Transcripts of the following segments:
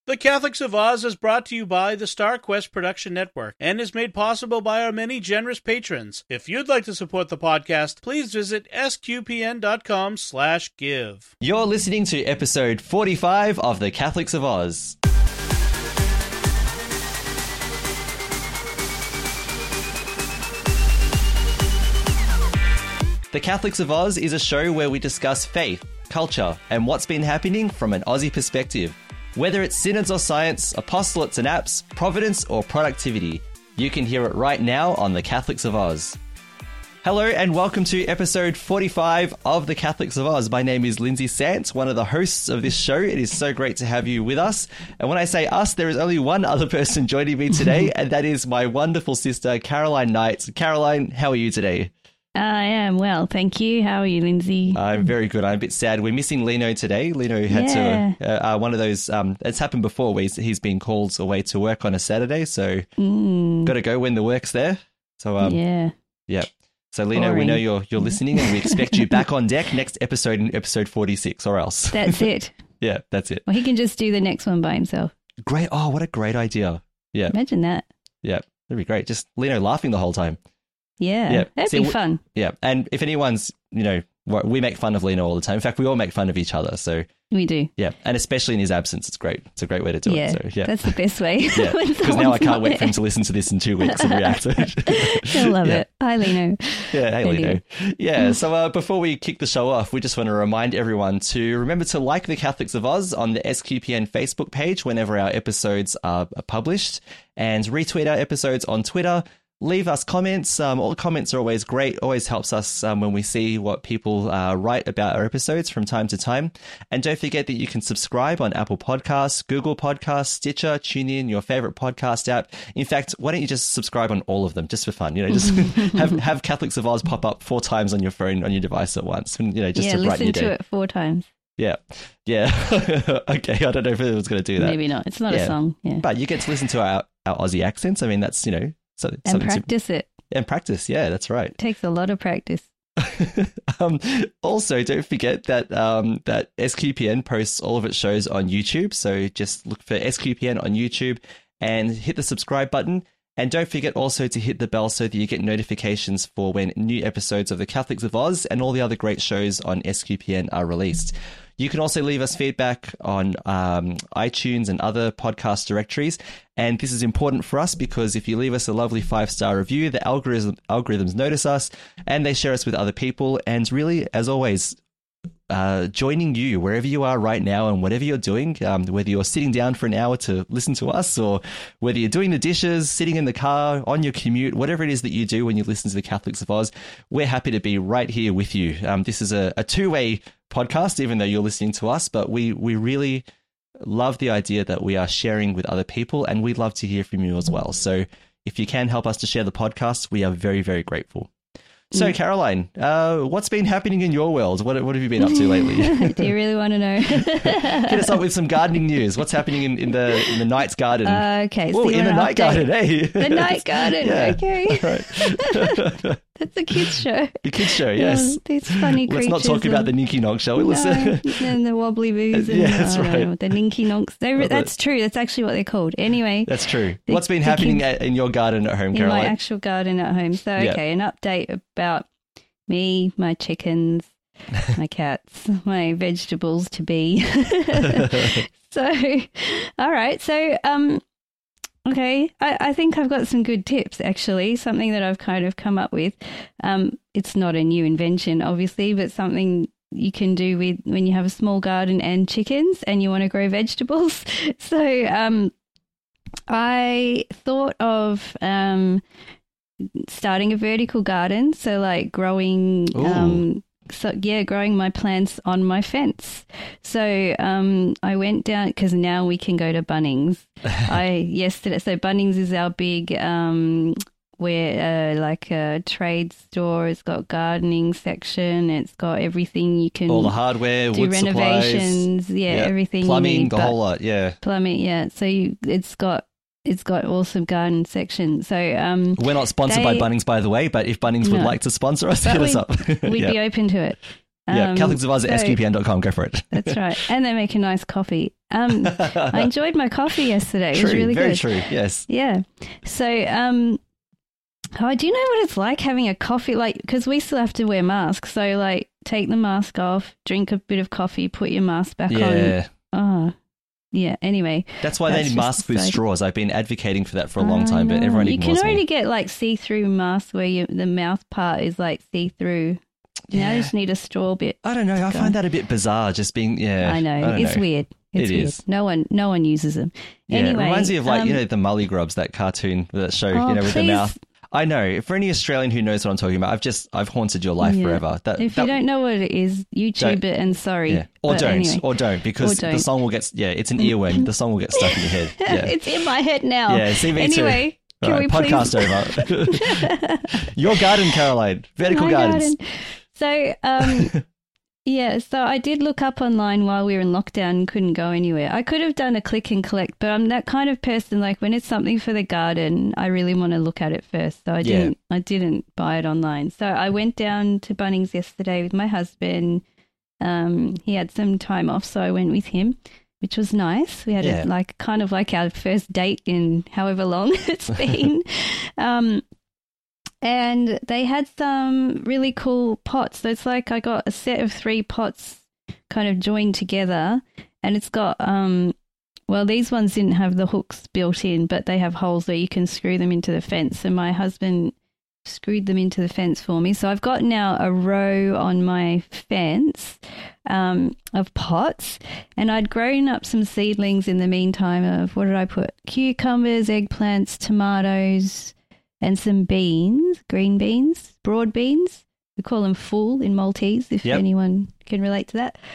The Catholics of Oz is brought to you by the Star Quest Production Network and is made possible by our many generous patrons. If you'd like to support the podcast, please visit sqpn.com/give. You're listening to episode 45 of The Catholics of Oz. The Catholics of Oz is a show where we discuss faith, culture, and what's been happening from an Aussie perspective. Whether it's synods or science, apostolates and apps, providence or productivity, you can hear it right now on The Catholics of Oz. Hello and welcome to episode 45 of The Catholics of Oz. My name is Lindsay Sant, one of the hosts of this show. It is so great to have you with us. And when I say us, there is only one other person joining me today, and that is my wonderful sister, Caroline Knight. Caroline, how are you today? I am well, thank you. How are you, Lindsay? I'm very good. I'm a bit sad. We're missing Lino today. Lino had to, one of those, it's happened before where he's been called away to work on a Saturday, so got to go when the work's there. So, yeah. So, Lino, we know you're listening and we expect you back on deck next episode in episode 46 or else. That's it. Yeah, that's it. Well, he can just do the next one by himself. Great. Oh, what a great idea. Yeah. Imagine that. Yeah, that'd be great. Just Lino laughing the whole time. Yeah, that'd be fun. Yeah, and if anyone's, we make fun of Lino all the time. In fact, we all make fun of each other. So we do. Yeah, and especially in his absence, it's great. It's a great way to do it. So, yeah, that's the best way. Yeah, because now I can't wait for him to listen to this in 2 weeks and react to it. He'll love it. Hi, Lino. Yeah, hey, Lino. Yeah, so before we kick the show off, we just want to remind everyone to remember to like the Catholics of Oz on the SQPN Facebook page whenever our episodes are published, and retweet our episodes on Twitter. Leave us comments. All comments are always great. Always helps us when we see what people write about our episodes from time to time. And don't forget that you can subscribe on Apple Podcasts, Google Podcasts, Stitcher, TuneIn, your favorite podcast app. In fact, why don't you just subscribe on all of them just for fun? Just have Catholics of Oz pop up 4 times on your phone, on your device at once. And, just to brighten your day. Listen to it 4 times. Yeah. Okay, I don't know if it was going to do that. Maybe not. It's not a song. Yeah. But you get to listen to our Aussie accents. I mean, that's, So, and practice it. And practice, yeah, that's right. It takes a lot of practice. Also, don't forget that that SQPN posts all of its shows on YouTube. So just look for SQPN on YouTube and hit the subscribe button. And don't forget also to hit the bell so that you get notifications for when new episodes of The Catholics of Oz and all the other great shows on SQPN are released. You can also leave us feedback on iTunes and other podcast directories. And this is important for us because if you leave us a lovely 5-star review, the algorithms notice us and they share us with other people. And really, as always, joining you wherever you are right now and whatever you're doing, whether you're sitting down for an hour to listen to us or whether you're doing the dishes, sitting in the car, on your commute, whatever it is that you do when you listen to the Catholics of Oz, we're happy to be right here with you. This is a two-way podcast, even though you're listening to us, but we really love the idea that we are sharing with other people and we'd love to hear from you as well. So if you can help us to share the podcast, we are very, very grateful. So, Caroline, what's been happening in your world? What have you been up to lately? Do you really want to know? Get us up with some gardening news. What's happening in the Knight's garden? Okay. So in the night garden, hey. The night garden, yeah. Okay. Right. That's a kids' show. The kids' show, yes. These funny creatures. Let's not talk about the Ninky Nonk, shall we? And the Wobbly Boos. And, that's right. The Ninky Nonks. That's true. That's actually what they're called. Anyway. That's true. What's been happening in your garden at home, Caroline? In my actual garden at home. So, okay, an update about me, my chickens, my cats, my vegetables to be. So, all right. So, okay, I think I've got some good tips, actually, something that I've kind of come up with. It's not a new invention, obviously, but something you can do with when you have a small garden and chickens and you want to grow vegetables. So I thought of starting a vertical garden, so like growing growing my plants on my fence. So I went down because now we can go to Bunnings. So Bunnings is our big like a trade store. It's got gardening section. It's got everything you can. All the hardware, do wood renovations, supplies, everything. Plumbing, you need, the whole lot, Plumbing, yeah. So it's got awesome garden section. So we're not sponsored by Bunnings, by the way, but if Bunnings would like to sponsor us, hit us up. We'd be open to it. CatholicSurvivors@sqpn.com. Go for it. That's right. And they make a nice coffee. I enjoyed my coffee yesterday. It was really very good. true, yes. Yeah. So, do you know what it's like having a coffee? Like, because we still have to wear masks. So, like, take the mask off, drink a bit of coffee, put your mask back on. Oh, yeah. Anyway. That's why they need masks with straws. I've been advocating for that for a long time, but everyone ignores me. You can already get, like, see-through masks where the mouth part is, like, see-through. Now I just need a straw bit. I don't know. I find that a bit bizarre. Just being, I know. It's weird. It's weird. Is. No one uses them. Yeah, anyway, it reminds me of the Mully Grubs, that cartoon, that show, with the mouth. I know. For any Australian who knows what I'm talking about, I've haunted your life forever. If you don't know what it is, YouTube it and sorry. Yeah. Or don't, because the song will get, it's an earworm. The song will get stuck in your head. Yeah. It's in my head now. Yeah, see me anyway, too. All right, podcast over. Your garden, Caroline. Vertical Gardens. So, so I did look up online while we were in lockdown and couldn't go anywhere. I could have done a click and collect, but I'm that kind of person, like when it's something for the garden, I really want to look at it first. So I didn't buy it online. So I went down to Bunnings yesterday with my husband. He had some time off, so I went with him, which was nice. We had kind of like our first date in however long it's been. And they had some really cool pots. So it's like I got a set of 3 pots kind of joined together, and it's got, these ones didn't have the hooks built in, but they have holes where you can screw them into the fence. And my husband screwed them into the fence for me. So I've got now a row on my fence of pots, and I'd grown up some seedlings in the meantime of, what did I put? Cucumbers, eggplants, tomatoes, and some beans, green beans, broad beans. We call them fool in Maltese, if anyone can relate to that.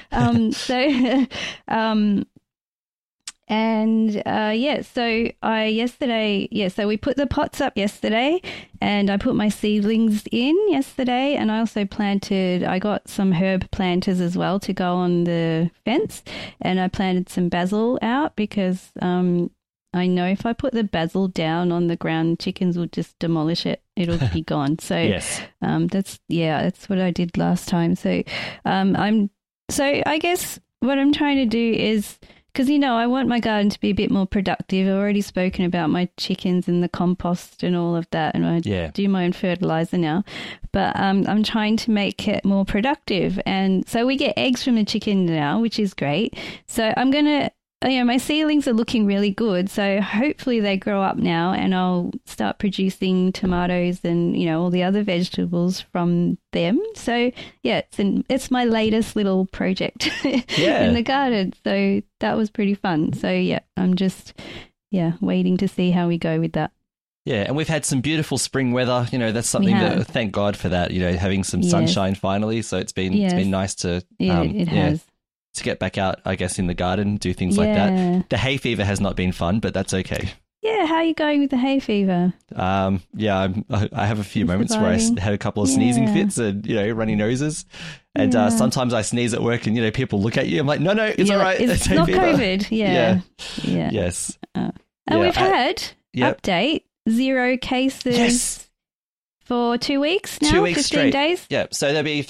So we put the pots up yesterday, and I put my seedlings in yesterday, and I also I got some herb planters as well to go on the fence, and I planted some basil out because I know if I put the basil down on the ground, chickens will just demolish it. It'll be gone. So that's what I did last time. So I guess what I'm trying to do is, because I want my garden to be a bit more productive. I've already spoken about my chickens and the compost and all of that, and I do my own fertilizer now. But I'm trying to make it more productive, and so we get eggs from the chicken now, which is great. So I'm gonna. My seedlings are looking really good, so hopefully they grow up now, and I'll start producing tomatoes and all the other vegetables from them. So it's my latest little project in the garden. So that was pretty fun. So I'm just waiting to see how we go with that. Yeah, and we've had some beautiful spring weather. That's something that, thank God for that. Having some sunshine finally. So it's been nice to it has. To get back out, I guess, in the garden, do things like that. The hay fever has not been fun, but that's okay. Yeah, how are you going with the hay fever? I have a few moments where I had a couple of sneezing fits and, runny noses. And sometimes I sneeze at work and, people look at you. I'm like, no, it's all right. It's not COVID. Yeah. Yes. And we've had, update, 0 cases for 2 weeks now, 2 weeks 15 straight. days. Yeah, so there'll be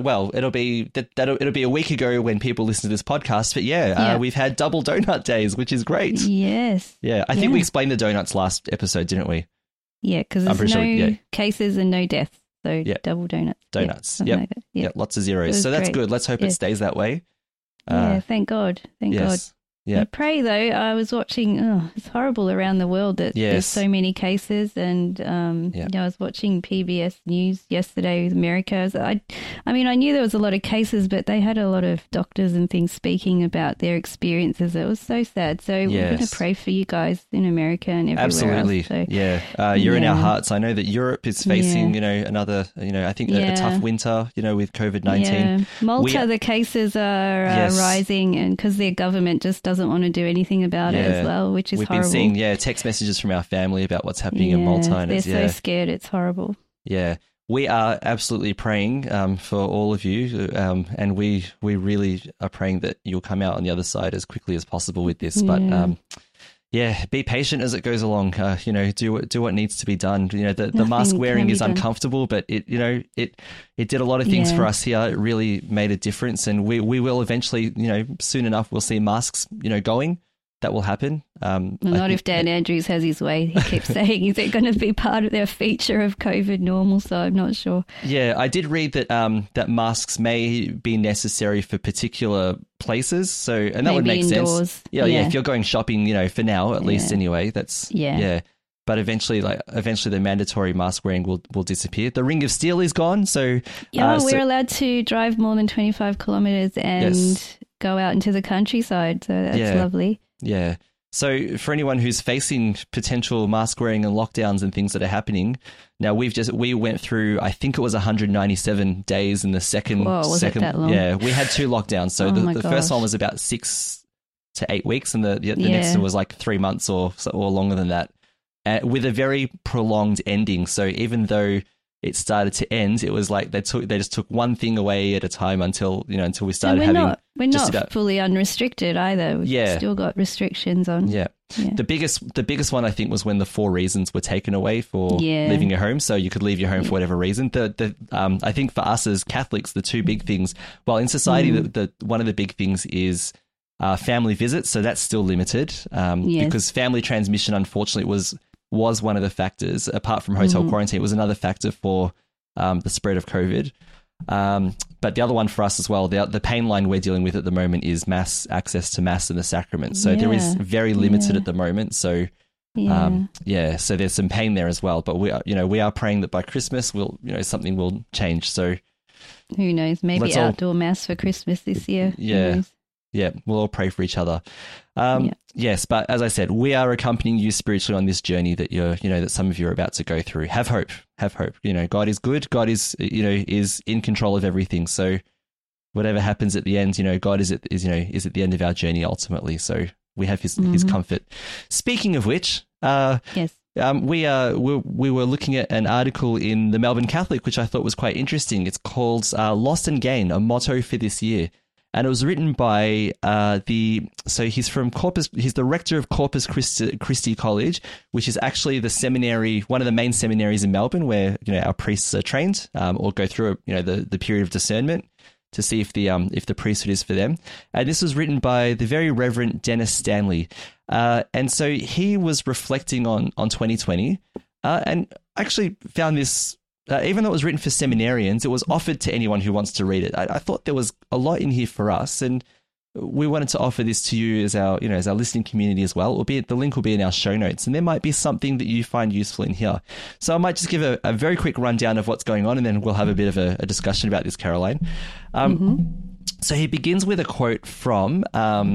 it'll be a week ago when people listen to this podcast. But we've had double donut days, which is great. Yes. Yeah, I think we explained the donuts last episode, didn't we? Yeah, because there's no cases and no deaths, so double donuts. Donuts. Yep, lots of zeros. So that's good. Let's hope it stays that way. Thank God. Thank God. Yeah. I pray, though, I was watching, it's horrible around the world that there's so many cases. And I was watching PBS News yesterday with America. I knew there was a lot of cases, but they had a lot of doctors and things speaking about their experiences. It was so sad. So we're going to pray for you guys in America and everywhere Absolutely. else. So, you're in our hearts. I know that Europe is facing, another, I think a tough winter, with COVID-19. Yeah. Malta, the cases are rising, and because their government just doesn't want to do anything about it as well, which is horrible. We've been seeing text messages from our family about what's happening in Malta. And they're so scared. It's horrible. Yeah. We are absolutely praying for all of you, and we really are praying that you'll come out on the other side as quickly as possible with this. But Yeah, be patient as it goes along. Do what needs to be done. The mask wearing is uncomfortable, but it did a lot of things for us here. It really made a difference, and we will eventually, soon enough, we'll see masks, going. That will happen. Not if Dan Andrews has his way. He keeps saying, is it going to be part of their feature of COVID normal? So I'm not sure. Yeah, I did read that that masks may be necessary for particular places. So, and that maybe would make indoors. sense. Yeah. If you're going shopping, for now at least anyway, that's But eventually the mandatory mask wearing will disappear. The Ring of Steel is gone. So we're allowed to drive more than 25 kilometers and go out into the countryside. So that's lovely. Yeah. So for anyone who's facing potential mask wearing and lockdowns and things that are happening, now we went through, I think it was 197 days in the second. Whoa, was it that long? Yeah, we had 2 lockdowns. So the first one was about 6 to 8 weeks, and the next one was like 3 months or longer than that, with a very prolonged ending. So even though it started to end, it was like they just took one thing away at a time until we started having. We're not fully unrestricted either. We've still got restrictions on. Yeah. The biggest one I think was when the 4 reasons were taken away for leaving your home. So you could leave your home for whatever reason. I think for us as Catholics, the 2 big things. Well, in society, the one of the big things is family visits. So that's still limited because family transmission, unfortunately, was one of the factors. Apart from hotel quarantine, it was another factor for the spread of COVID. But the other one for us as well, the pain line we're dealing with at the moment is access to Mass and the sacrament. So there is very limited at the moment. So so there's some pain there as well. But we are praying that by Christmas something will change. So who knows? Maybe outdoor Mass for Christmas this year. Yeah. Yeah, we'll all pray for each other. Yes, but as I said, we are accompanying you spiritually on this journey that that some of you are about to go through. Have hope. Have hope. God is good. God is is in control of everything. So whatever happens at the end, God is at the end of our journey ultimately. So we have his comfort. Speaking of which, yes. We were looking at an article in the Melbourne Catholic, which I thought was quite interesting. It's called "Lost and Gain: A Motto for This Year." And it was written by he's from Corpus. He's the rector of Corpus Christi College, which is actually the seminary, one of the main seminaries in Melbourne, where our priests are trained or go through the period of discernment to see if the priesthood is for them. And this was written by the very Reverend Dennis Stanley, and so he was reflecting on 2020, and actually found this. Even though it was written for seminarians, it was offered to anyone who wants to read it. I thought there was a lot in here for us, and we wanted to offer this to you as our listening community as well. The link will be in our show notes, and there might be something that you find useful in here. So I might just give a very quick rundown of what's going on, and then we'll have a bit of a discussion about this, Caroline. So he begins with a quote from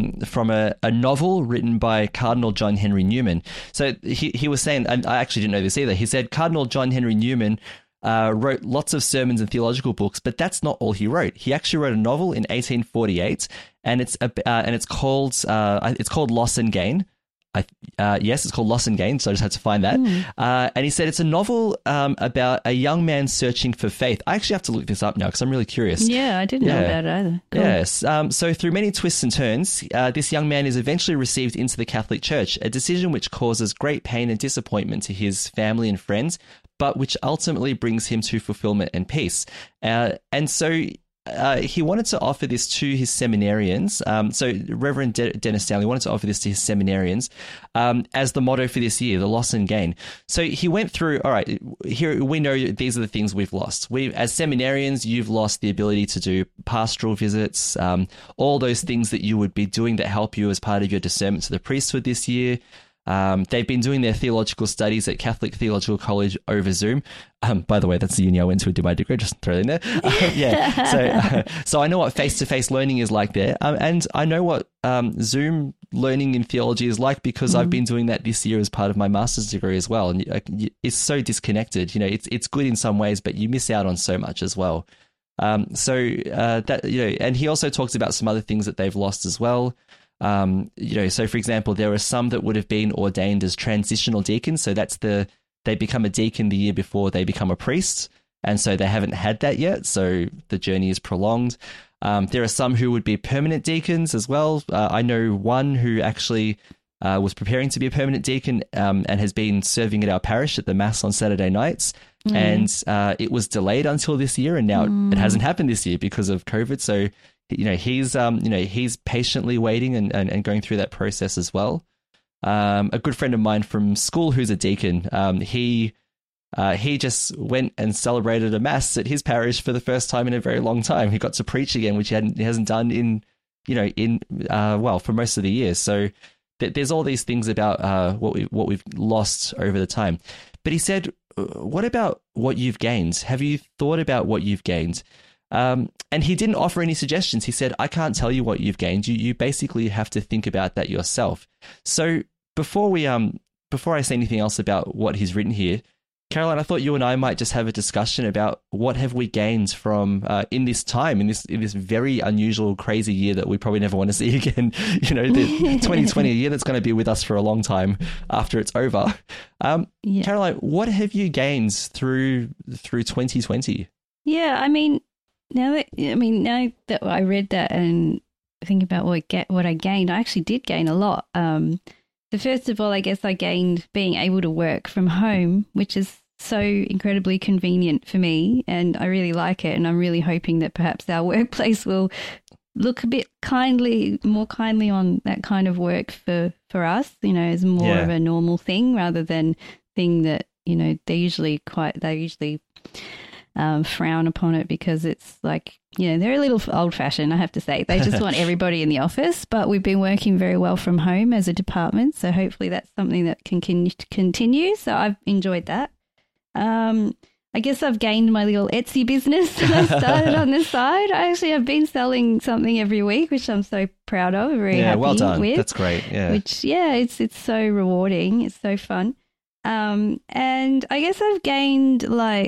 a novel written by Cardinal John Henry Newman. So he was saying, and I actually didn't know this either. He said Cardinal John Henry Newman wrote lots of sermons and theological books, but that's not all he wrote. He actually wrote a novel in 1848, and it's called Loss and Gain. Yes, it's called Loss and Gain, so I just had to find that. And he said it's a novel about a young man searching for faith. I actually have to look this up now because I'm really curious. Yeah, I didn't know about it either. Cool. Yes. So through many twists and turns, this young man is eventually received into the Catholic Church, a decision which causes great pain and disappointment to his family and friends, but which ultimately brings him to fulfillment and peace. And so he wanted to offer this to his seminarians. So Reverend Dennis Stanley wanted to offer this to his seminarians as the motto for this year, the loss and gain. So he went through, all right, here we know these are the things we've lost. As seminarians, you've lost the ability to do pastoral visits, all those things that you would be doing that help you as part of your discernment to the priesthood this year. They've been doing their theological studies at Catholic Theological College over Zoom. By the way, that's the uni I went to do my degree, just throw it in there. So I know what face-to-face learning is like there. And I know what Zoom learning in theology is like because I've been doing that this year as part of my master's degree as well. And it's so disconnected. It's good in some ways, but you miss out on so much as well. And he also talks about some other things that they've lost as well. So for example, there are some that would have been ordained as transitional deacons. So they become a deacon the year before they become a priest. And so they haven't had that yet. So the journey is prolonged. There are some who would be permanent deacons as well. I know one who actually was preparing to be a permanent deacon and has been serving at our parish at the Mass on Saturday nights. And it was delayed until this year, and now it hasn't happened this year because of COVID. So, he's patiently waiting and going through that process as well. A good friend of mine from school who's a deacon, he just went and celebrated a Mass at his parish for the first time in a very long time. He got to preach again, which he hasn't done for most of the year. So there's all these things about what we've lost over the time. But he said, what about what you've gained? Have you thought about what you've gained? And he didn't offer any suggestions. He said, I can't tell you what you've gained. You basically have to think about that yourself. So before I say anything else about what he's written here, Caroline, I thought you and I might just have a discussion about what have we gained from in this time, in this very unusual, crazy year that we probably never want to see again. The 2020, a year that's going to be with us for a long time after it's over. Caroline, what have you gained through 2020? Yeah, now that I read that and think about what I gained, I actually did gain a lot. So first of all, I guess I gained being able to work from home, which is so incredibly convenient for me, and I really like it. And I'm really hoping that perhaps our workplace will look a bit more kindly on that kind of work for us, as more of a normal thing rather than thing that, they usually frown upon it because it's like, they're a little old-fashioned, I have to say. They just want everybody in the office, but we've been working very well from home as a department, so hopefully that's something that can continue. So I've enjoyed that. I guess I've gained my little Etsy business that I started on the side. I've been selling something every week, which I'm so proud of, very happy well done. with. That's great, yeah. Which, it's so rewarding. It's so fun. And I guess I've gained,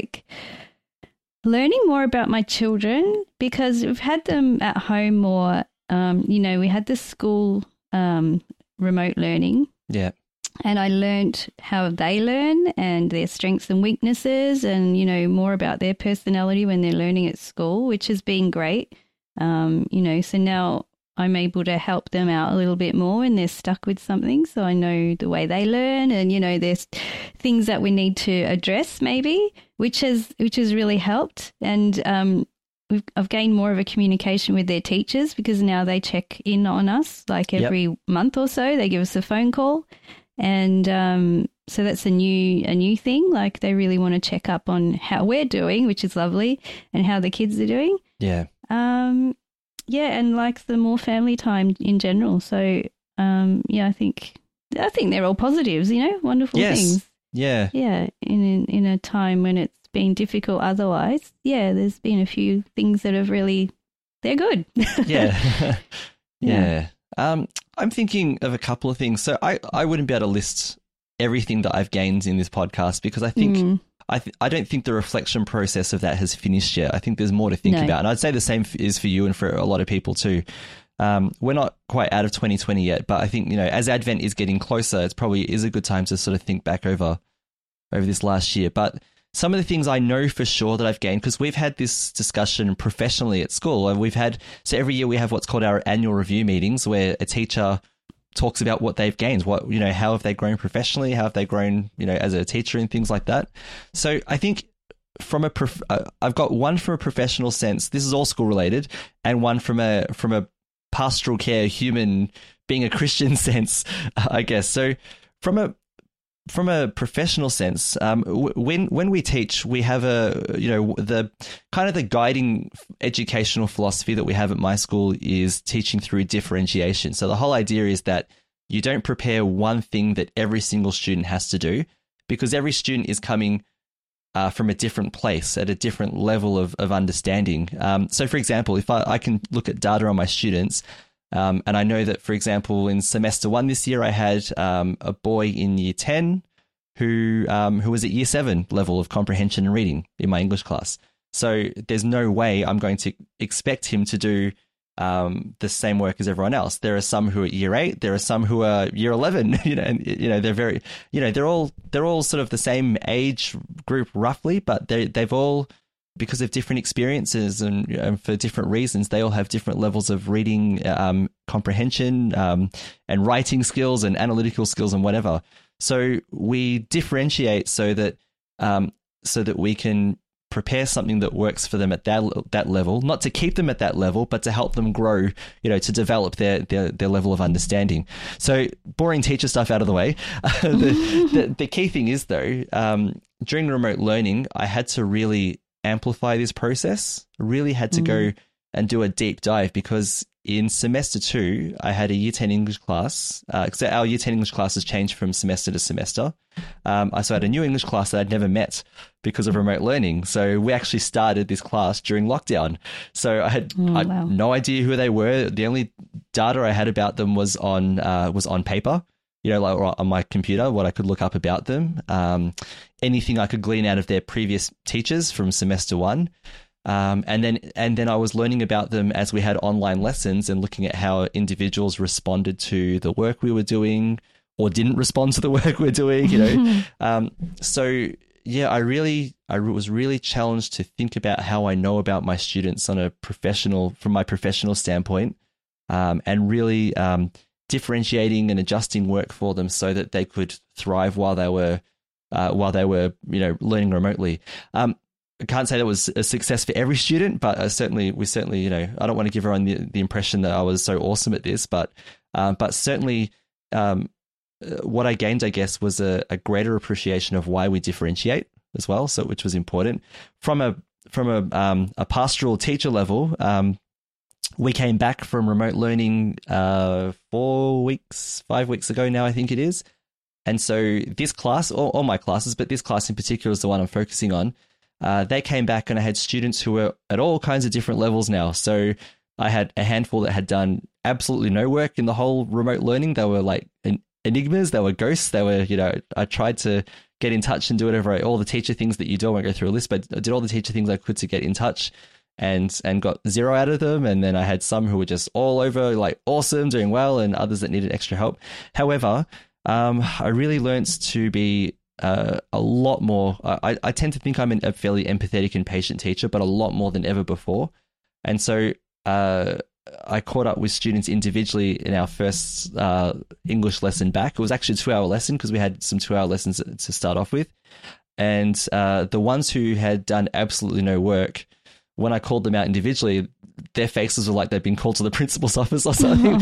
learning more about my children because we've had them at home more. We had the school remote learning. Yeah. And I learned how they learn and their strengths and weaknesses and, more about their personality when they're learning at school, which has been great. So now I'm able to help them out a little bit more when they're stuck with something. So I know the way they learn and, there's things that we need to address maybe, which has really helped. And I've gained more of a communication with their teachers because now they check in on us every month or so. They give us a phone call. And so that's a new thing. They really want to check up on how we're doing, which is lovely, and how the kids are doing. Yeah. And the more family time in general. So I think they're all positives. Wonderful things. Yeah. Yeah. In a time when it's been difficult otherwise. Yeah. There's been a few things that have they're good. Yeah. Yeah. I'm thinking of a couple of things. So I wouldn't be able to list everything that I've gained in this podcast because I think I don't think the reflection process of that has finished yet. I think there's more to think about. And I'd say the same is for you and for a lot of people too. We're not quite out of 2020 yet, but I think, as Advent is getting closer, it probably is a good time to sort of think back over this last year. But some of the things I know for sure that I've gained, because we've had this discussion professionally at school, and so every year we have what's called our annual review meetings where a teacher talks about what they've gained, how have they grown professionally, how have they grown, as a teacher and things like that. So I think I've got one from a professional sense, this is all school related, and one from a pastoral care, human, being a Christian sense, I guess. So from a professional sense, when we teach, we have the kind of the guiding educational philosophy that we have at my school is teaching through differentiation. So the whole idea is that you don't prepare one thing that every single student has to do, because every student is coming from a different place at a different level of understanding. So for example, if I can look at data on my students, and I know that, for example, in semester 1 this year, I had a boy in year 10 who was at year 7 level of comprehension and reading in my English class. So there's no way I'm going to expect him to do the same work as everyone else. There are some who are year 8, there are some who are year 11, and they're very, they're all sort of the same age group roughly, but they've all, because of different experiences and for different reasons, they all have different levels of reading comprehension and writing skills and analytical skills and whatever. So we differentiate so that we can prepare something that works for them at that level, not to keep them at that level, but to help them grow, to develop their level of understanding. So boring teacher stuff out of the way. The key thing is, though, during remote learning, I had to really amplify this process, really had to go and do a deep dive, because in semester 2, I had a Year 10 English class. So our Year 10 English classes changed from semester to semester. So I had a new English class that I'd never met because of remote learning. So we actually started this class during lockdown. So I had no idea who they were. The only data I had about them was on paper, like on my computer, what I could look up about them. Anything I could glean out of their previous teachers from semester 1. And then I was learning about them as we had online lessons and looking at how individuals responded to the work we were doing or didn't respond to the work we're doing, So yeah, I was really challenged to think about how I know about my students from my professional standpoint, and really differentiating and adjusting work for them so that they could thrive while they were learning remotely. I can't say that was a success for every student, but we certainly, I don't want to give everyone the impression that I was so awesome at this, but certainly, what I gained, I guess, was a greater appreciation of why we differentiate as well. So, which was important from a pastoral teacher level. We came back from remote learning 5 weeks ago now, I think it is. And so this class, all my classes, but this class in particular is the one I'm focusing on. They came back and I had students who were at all kinds of different levels now. So I had a handful that had done absolutely no work in the whole remote learning. They were like enigmas, they were ghosts, they were, I tried to get in touch and do whatever, all the teacher things that you do. I won't go through a list, but I did all the teacher things I could to get in touch and got 0 out of them. And then I had some who were just all over, like awesome, doing well, and others that needed extra help. However, I really learned to be a lot more. I tend to think I'm a fairly empathetic and patient teacher, but a lot more than ever before. And so I caught up with students individually in our first English lesson back. It was actually a 2-hour lesson because we had some 2-hour lessons to start off with. And the ones who had done absolutely no work, when I called them out individually, their faces were like they'd been called to the principal's office or something.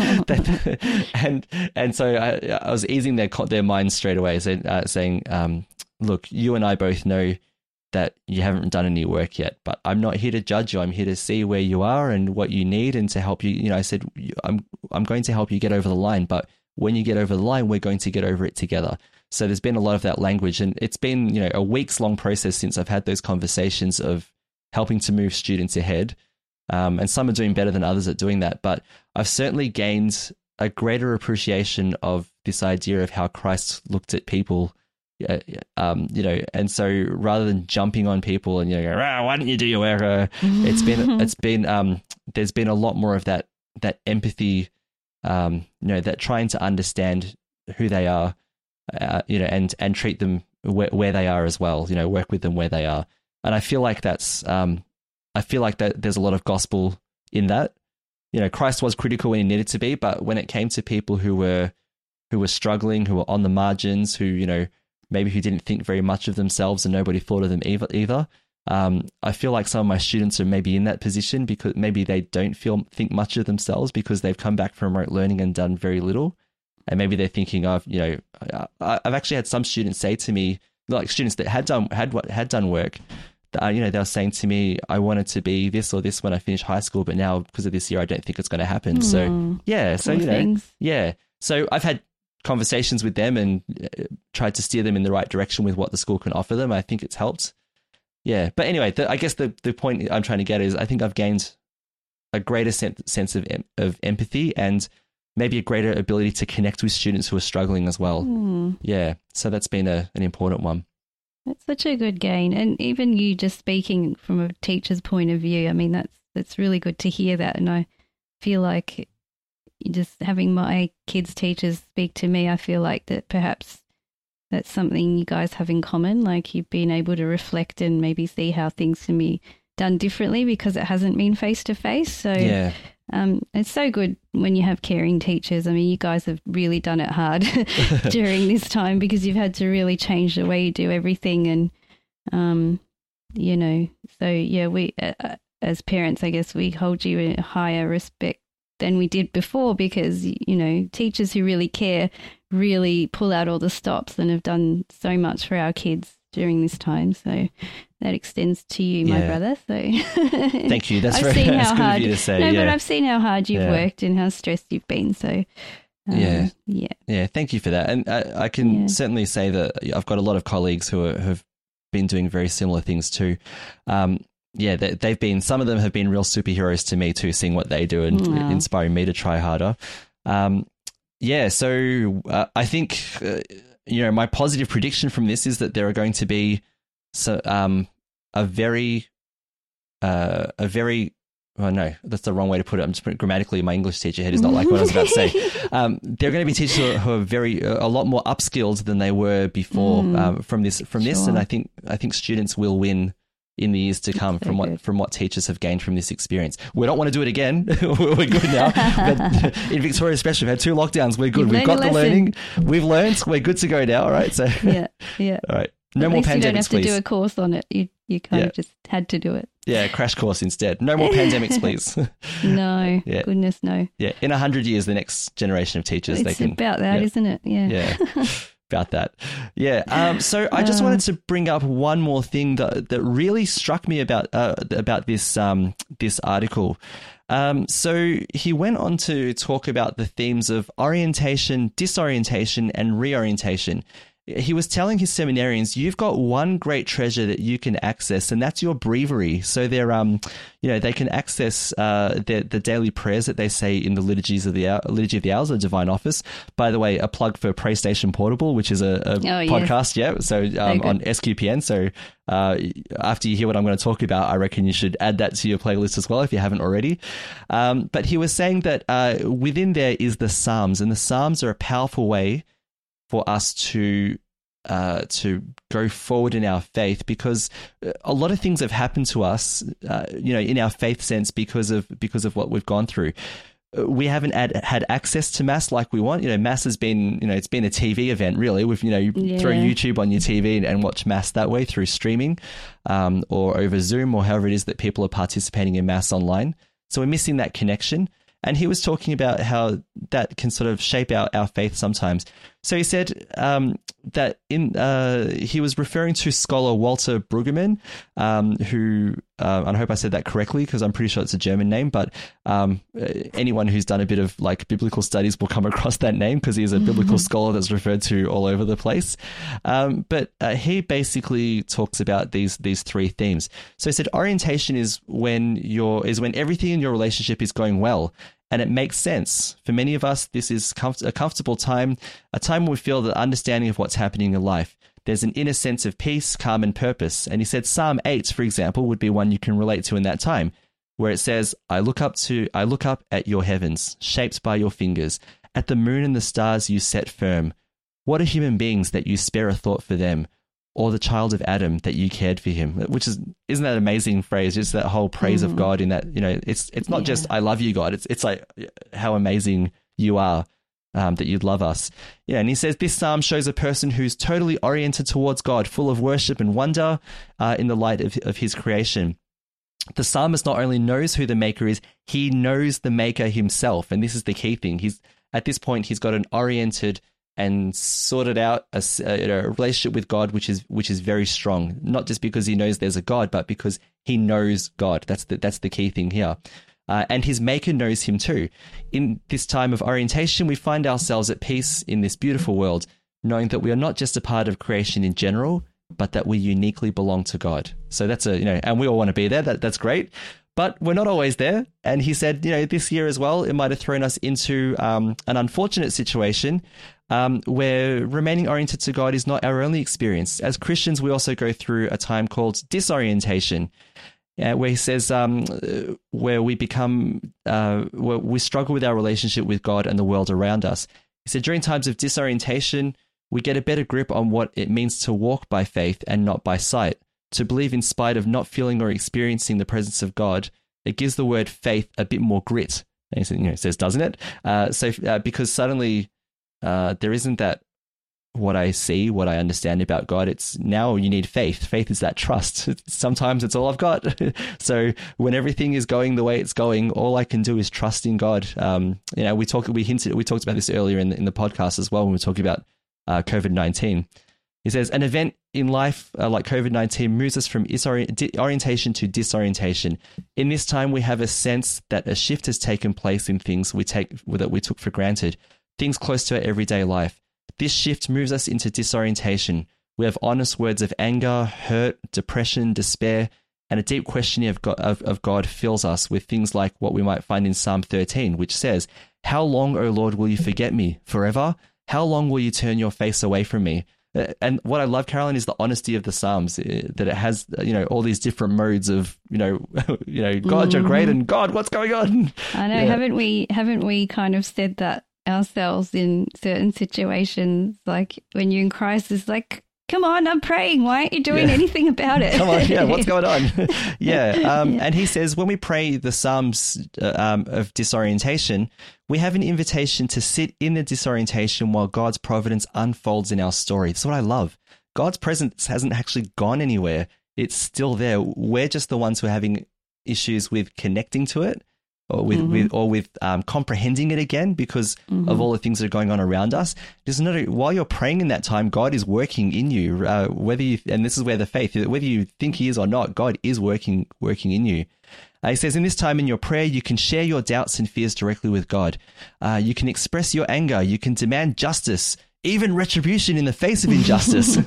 and so I was easing their minds straight away, saying, look, you and I both know that you haven't done any work yet, but I'm not here to judge you. I'm here to see where you are and what you need and to help you. I said, I'm going to help you get over the line, but when you get over the line, we're going to get over it together. So there's been a lot of that language, and it's been, a weeks long process since I've had those conversations of helping to move students ahead. And some are doing better than others at doing that. But I've certainly gained a greater appreciation of this idea of how Christ looked at people, and so rather than jumping on people and, going, why don't you do your work? There's been a lot more of that empathy, that trying to understand who they are, and treat them where they are as well, work with them where they are. And I feel like there's a lot of gospel in that. Christ was critical when he needed to be, but when it came to people who were struggling, who were on the margins, who, maybe who didn't think very much of themselves and nobody thought of them either. I feel like some of my students are maybe in that position because maybe they don't think much of themselves because they've come back from remote learning and done very little. And maybe they're thinking of, I've actually had some students say to me, like students that had done work, they were saying to me, I wanted to be this or this when I finished high school, but now because of this year, I don't think it's going to happen. So So I've had conversations with them and tried to steer them in the right direction with what the school can offer them. I think it's helped. Yeah. But anyway, I guess the point I'm trying to get is I think I've gained a greater sense of empathy and maybe a greater ability to connect with students who are struggling as well. Yeah. So that's been an important one. That's such a good gain. And even you just speaking from a teacher's point of view, I mean, that's really good to hear that. And I feel like just having my kids' teachers speak to me, I feel like that perhaps that's something you guys have in common. Like you've been able to reflect and maybe see how things can be done differently because it hasn't been face to face. So It's so good when you have caring teachers. I mean, you guys have really done it hard during this time because you've had to really change the way you do everything. And, so yeah, we as parents, I guess we hold you in higher respect than we did before because, teachers who really care really pull out all the stops and have done so much for our kids during this time. So that extends to you, my brother. So thank you. That's very nice of you to say. No, but I've seen how hard you've worked and how stressed you've been. So yeah. Thank you for that. And I can certainly say that I've got a lot of colleagues who have been doing very similar things too. They've been. Some of them have been real superheroes to me too, seeing what they do and inspiring me to try harder. So I think my positive prediction from this is that there are going to be a very oh no, that's the wrong way to put it. I'm just grammatically, my English teacher head is not like what I was about to say. There are going to be teachers who are a lot more upskilled than they were before from this, and I think students will win in the years to come from what teachers have gained from this experience. We don't want to do it again. We're good now. But in Victoria especially, we've had 2 lockdowns. We're good. We've got the learning. We've learned. We're good to go now. All right. So yeah. All right. No more pandemics, you don't have please. to do a course on it. You kind of just had to do it. Yeah, crash course instead. No more pandemics, please. No, goodness no. Yeah, in 100 years, the next generation of teachers, it's about that, isn't it? Yeah. About that. Yeah. So I just wanted to bring up one more thing that really struck me about this article. So he went on to talk about the themes of orientation, disorientation, and reorientation. He was telling his seminarians, you've got one great treasure that you can access, and that's your breviary. So they're, they can access the daily prayers that they say in the Liturgy of the Hours, the Divine Office. By the way, a plug for PrayStation Portable, which is a podcast. Yeah. So on SQPN. So after you hear what I'm going to talk about, I reckon you should add that to your playlist as well if you haven't already. But he was saying that within there is the Psalms, and the Psalms are a powerful way for us to go forward in our faith, because a lot of things have happened to us, in our faith sense because of what we've gone through. We haven't had access to Mass like we want. Mass has been, it's been a TV event really. We've, you throw YouTube on your TV and watch Mass that way through streaming, or over Zoom or however it is that people are participating in Mass online. So we're missing that connection. And he was talking about how that can sort of shape our faith sometimes. So he said that he was referring to scholar Walter Brueggemann, who, and I hope I said that correctly because I'm pretty sure it's a German name, but anyone who's done a bit of like biblical studies will come across that name because he's a biblical scholar that's referred to all over the place. But he basically talks about these 3 themes. So he said orientation is when everything in your relationship is going well. And it makes sense. For many of us, this is a comfortable time, a time where we feel the understanding of what's happening in life. There's an inner sense of peace, calm, and purpose. And he said Psalm 8, for example, would be one you can relate to in that time, where it says, I look up at your heavens, shaped by your fingers. At the moon and the stars you set firm. What are human beings that you spare a thought for them? Or the child of Adam that you cared for him, isn't that an amazing phrase? Just that whole praise of God in that, it's not just, I love you, God. It's like how amazing you are, that you'd love us. Yeah. And he says this Psalm shows a person who's totally oriented towards God, full of worship and wonder in the light of his creation. The psalmist not only knows who the maker is, he knows the maker himself. And this is the key thing. At this point, he's got an oriented and sorted out a relationship with God, which is very strong. Not just because he knows there's a God, but because he knows God. That's the key thing here. And his maker knows him too. In this time of orientation, we find ourselves at peace in this beautiful world, knowing that we are not just a part of creation in general, but that we uniquely belong to God. So that's and we all want to be there. That's great. But we're not always there. And he said, this year as well, it might have thrown us into an unfortunate situation where remaining oriented to God is not our only experience. As Christians, we also go through a time called disorientation, where he says where we where we struggle with our relationship with God and the world around us. He said during times of disorientation, we get a better grip on what it means to walk by faith and not by sight. To believe in spite of not feeling or experiencing the presence of God, it gives the word faith a bit more grit And he said, it says, doesn't it? Because suddenly there isn't that what I see, what I understand about God. It's now you need faith. Faith is that trust. Sometimes it's all I've got. So when everything is going the way it's going, all I can do is trust in God. We talked about this earlier in the podcast as well when we were talking about COVID-19. He says, an event in life like COVID-19 moves us from orientation to disorientation. In this time, we have a sense that a shift has taken place in things that we took for granted, things close to our everyday life. This shift moves us into disorientation. We have honest words of anger, hurt, depression, despair, and a deep questioning of God fills us with things like what we might find in Psalm 13, which says, "How long, O Lord, will you forget me? Forever? How long will you turn your face away from me?" And what I love, Caroline, is the honesty of the Psalms, that it has, all these different modes of, God, you're great, and God, what's going on? I know, haven't we kind of said that ourselves in certain situations, like when you're in crisis, like, come on, I'm praying. Why aren't you doing anything about it? Come on, what's going on? And he says when we pray the Psalms of disorientation, we have an invitation to sit in the disorientation while God's providence unfolds in our story. That's what I love. God's presence hasn't actually gone anywhere. It's still there. We're just the ones who are having issues with connecting to it, or with comprehending it again because of all the things that are going on around us. While you're praying in that time, God is working in you. And this is where the faith, whether you think He is or not, God is working in you. He says, in this time in your prayer, you can share your doubts and fears directly with God. You can express your anger. You can demand justice, even retribution in the face of injustice.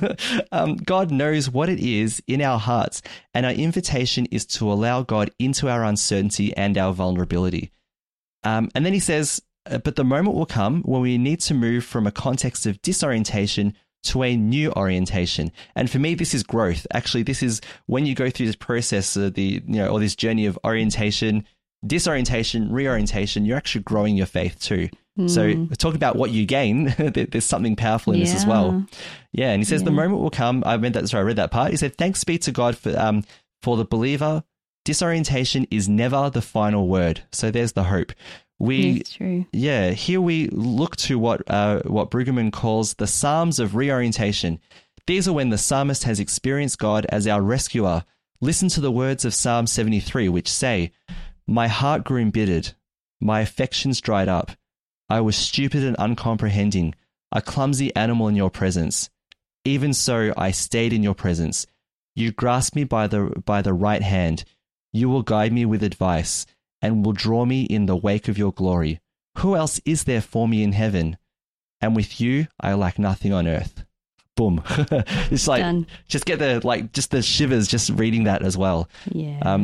God knows what it is in our hearts, and our invitation is to allow God into our uncertainty and our vulnerability. And then he says, but the moment will come when we need to move from a context of disorientation to a new orientation. And for me, this is growth. Actually, this is when you go through this process, or this journey of orientation, disorientation, reorientation, you're actually growing your faith too. So talk about what you gain. There's something powerful in this as well. Yeah. And he says, the moment will come. I read that part. He said, thanks be to God for the believer. Disorientation is never the final word. So there's the hope. That's true. Yeah. Here we look to what Brueggemann calls the Psalms of reorientation. These are when the psalmist has experienced God as our rescuer. Listen to the words of Psalm 73, which say, "My heart grew embittered. My affections dried up. I was stupid and uncomprehending, a clumsy animal in your presence. Even so, I stayed in your presence. You grasped me by the right hand. You will guide me with advice and will draw me in the wake of your glory. Who else is there for me in heaven? And with you, I lack nothing on earth." Boom. It's like, done. Just get the shivers just reading that as well. Yeah.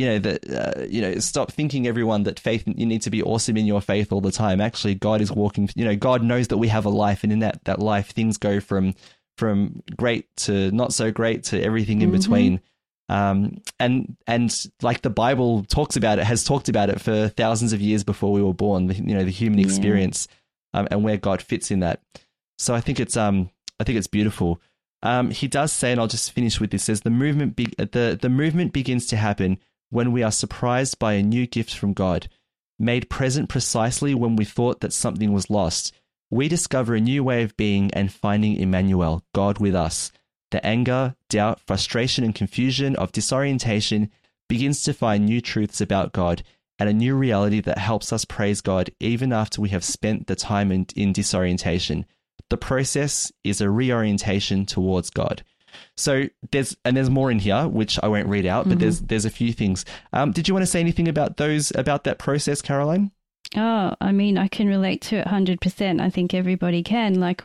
Stop thinking, everyone, that faith, you need to be awesome in your faith all the time. Actually, God is walking, God knows that we have a life, and in that life, things go from great to not so great to everything in between. And like the Bible has talked about it for thousands of years before we were born, the human experience, and where God fits in that. So I think it's beautiful. He does say, and I'll just finish with this, says the movement begins to happen when we are surprised by a new gift from God, made present precisely when we thought that something was lost. We discover a new way of being and finding Emmanuel, God with us. The anger, doubt, frustration, and confusion of disorientation begins to find new truths about God and a new reality that helps us praise God even after we have spent the time in disorientation. The process is a reorientation towards God. So there's more in here, which I won't read out, but there's a few things. Did you want to say anything about that process, Caroline? Oh, I mean, I can relate to it 100%. I think everybody can. Like,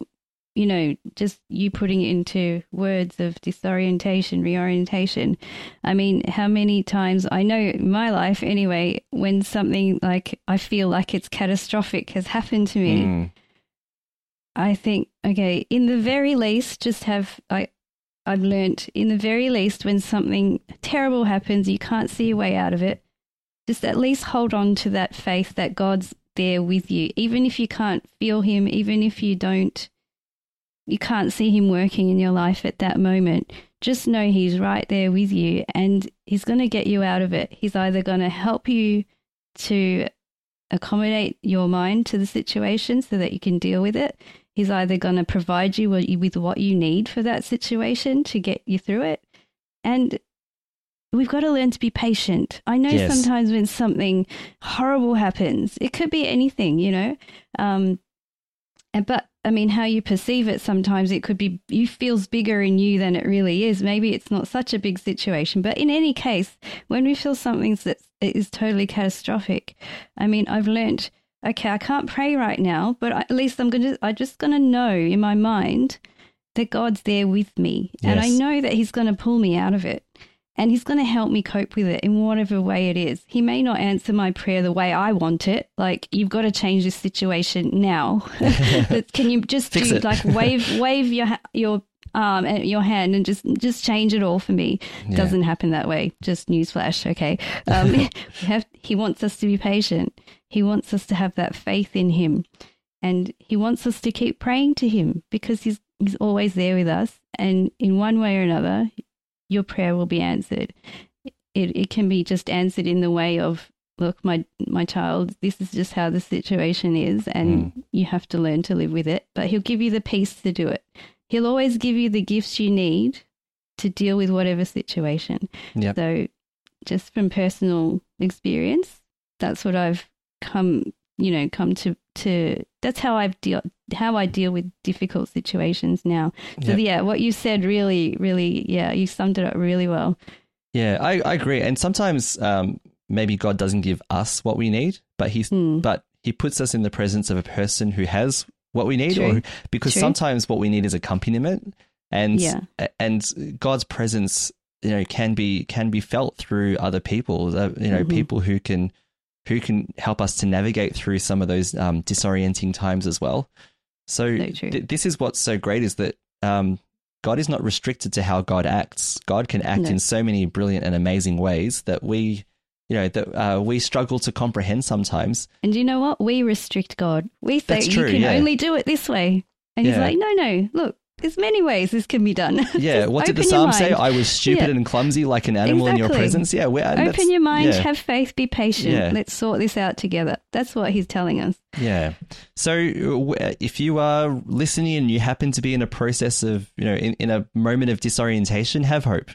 just you putting it into words of disorientation, reorientation. I mean, how many times, I know in my life anyway, when something like I feel like it's catastrophic has happened to me, I think, okay, in the very least, I've learnt, in the very least, when something terrible happens, you can't see a way out of it, just at least hold on to that faith that God's there with you. Even if you can't feel Him, even if you can't see Him working in your life at that moment, just know He's right there with you and He's going to get you out of it. He's either going to help you to accommodate your mind to the situation so that you can deal with it. He's either going to provide you with what you need for that situation to get you through it. And we've got to learn to be patient. I know sometimes when something horrible happens, it could be anything, you know. But I mean, how you perceive it, sometimes it could be, you feels bigger in you than it really is. Maybe it's not such a big situation, but in any case, when we feel something that is totally catastrophic, I mean, I've learnt, okay, I can't pray right now, but at least I'm just going to know in my mind that God's there with me. Yes. And I know that he's going to pull me out of it. And he's going to help me cope with it in whatever way it is. He may not answer my prayer the way I want it. Like, you've got to change this situation now. But can you just wave your arm and your hand and just change it all for me? Yeah. Doesn't happen that way. Just newsflash, okay? He wants us to be patient. He wants us to have that faith in him. And he wants us to keep praying to him because he's always there with us. And in one way or another, your prayer will be answered. It can be just answered in the way of, look, my child, this is just how the situation is, and you have to learn to live with it. But he'll give you the peace to do it. He'll always give you the gifts you need to deal with whatever situation. Yep. So just from personal experience, that's what I've come to that's how I deal with difficult situations now. So what you said really, you summed it up really well. Yeah, I agree. And sometimes maybe God doesn't give us what we need, but he puts us in the presence of a person who has what we need, because sometimes what we need is accompaniment, and God's presence, can be felt through other people, people who can help us to navigate through some of those disorienting times as well. So this is what's so great, is that God is not restricted to how God acts. God can act in so many brilliant and amazing ways that we struggle to comprehend sometimes. And you know what? We restrict God. We say you can only do it this way. And he's like, no, look. There's many ways this can be done. Yeah, what did the Psalm say? I was stupid and clumsy like an animal in your presence. Yeah, open your mind, have faith, be patient. Yeah. Let's sort this out together. That's what he's telling us. Yeah. So if you are listening and you happen to be in a process of, in a moment of disorientation, have hope.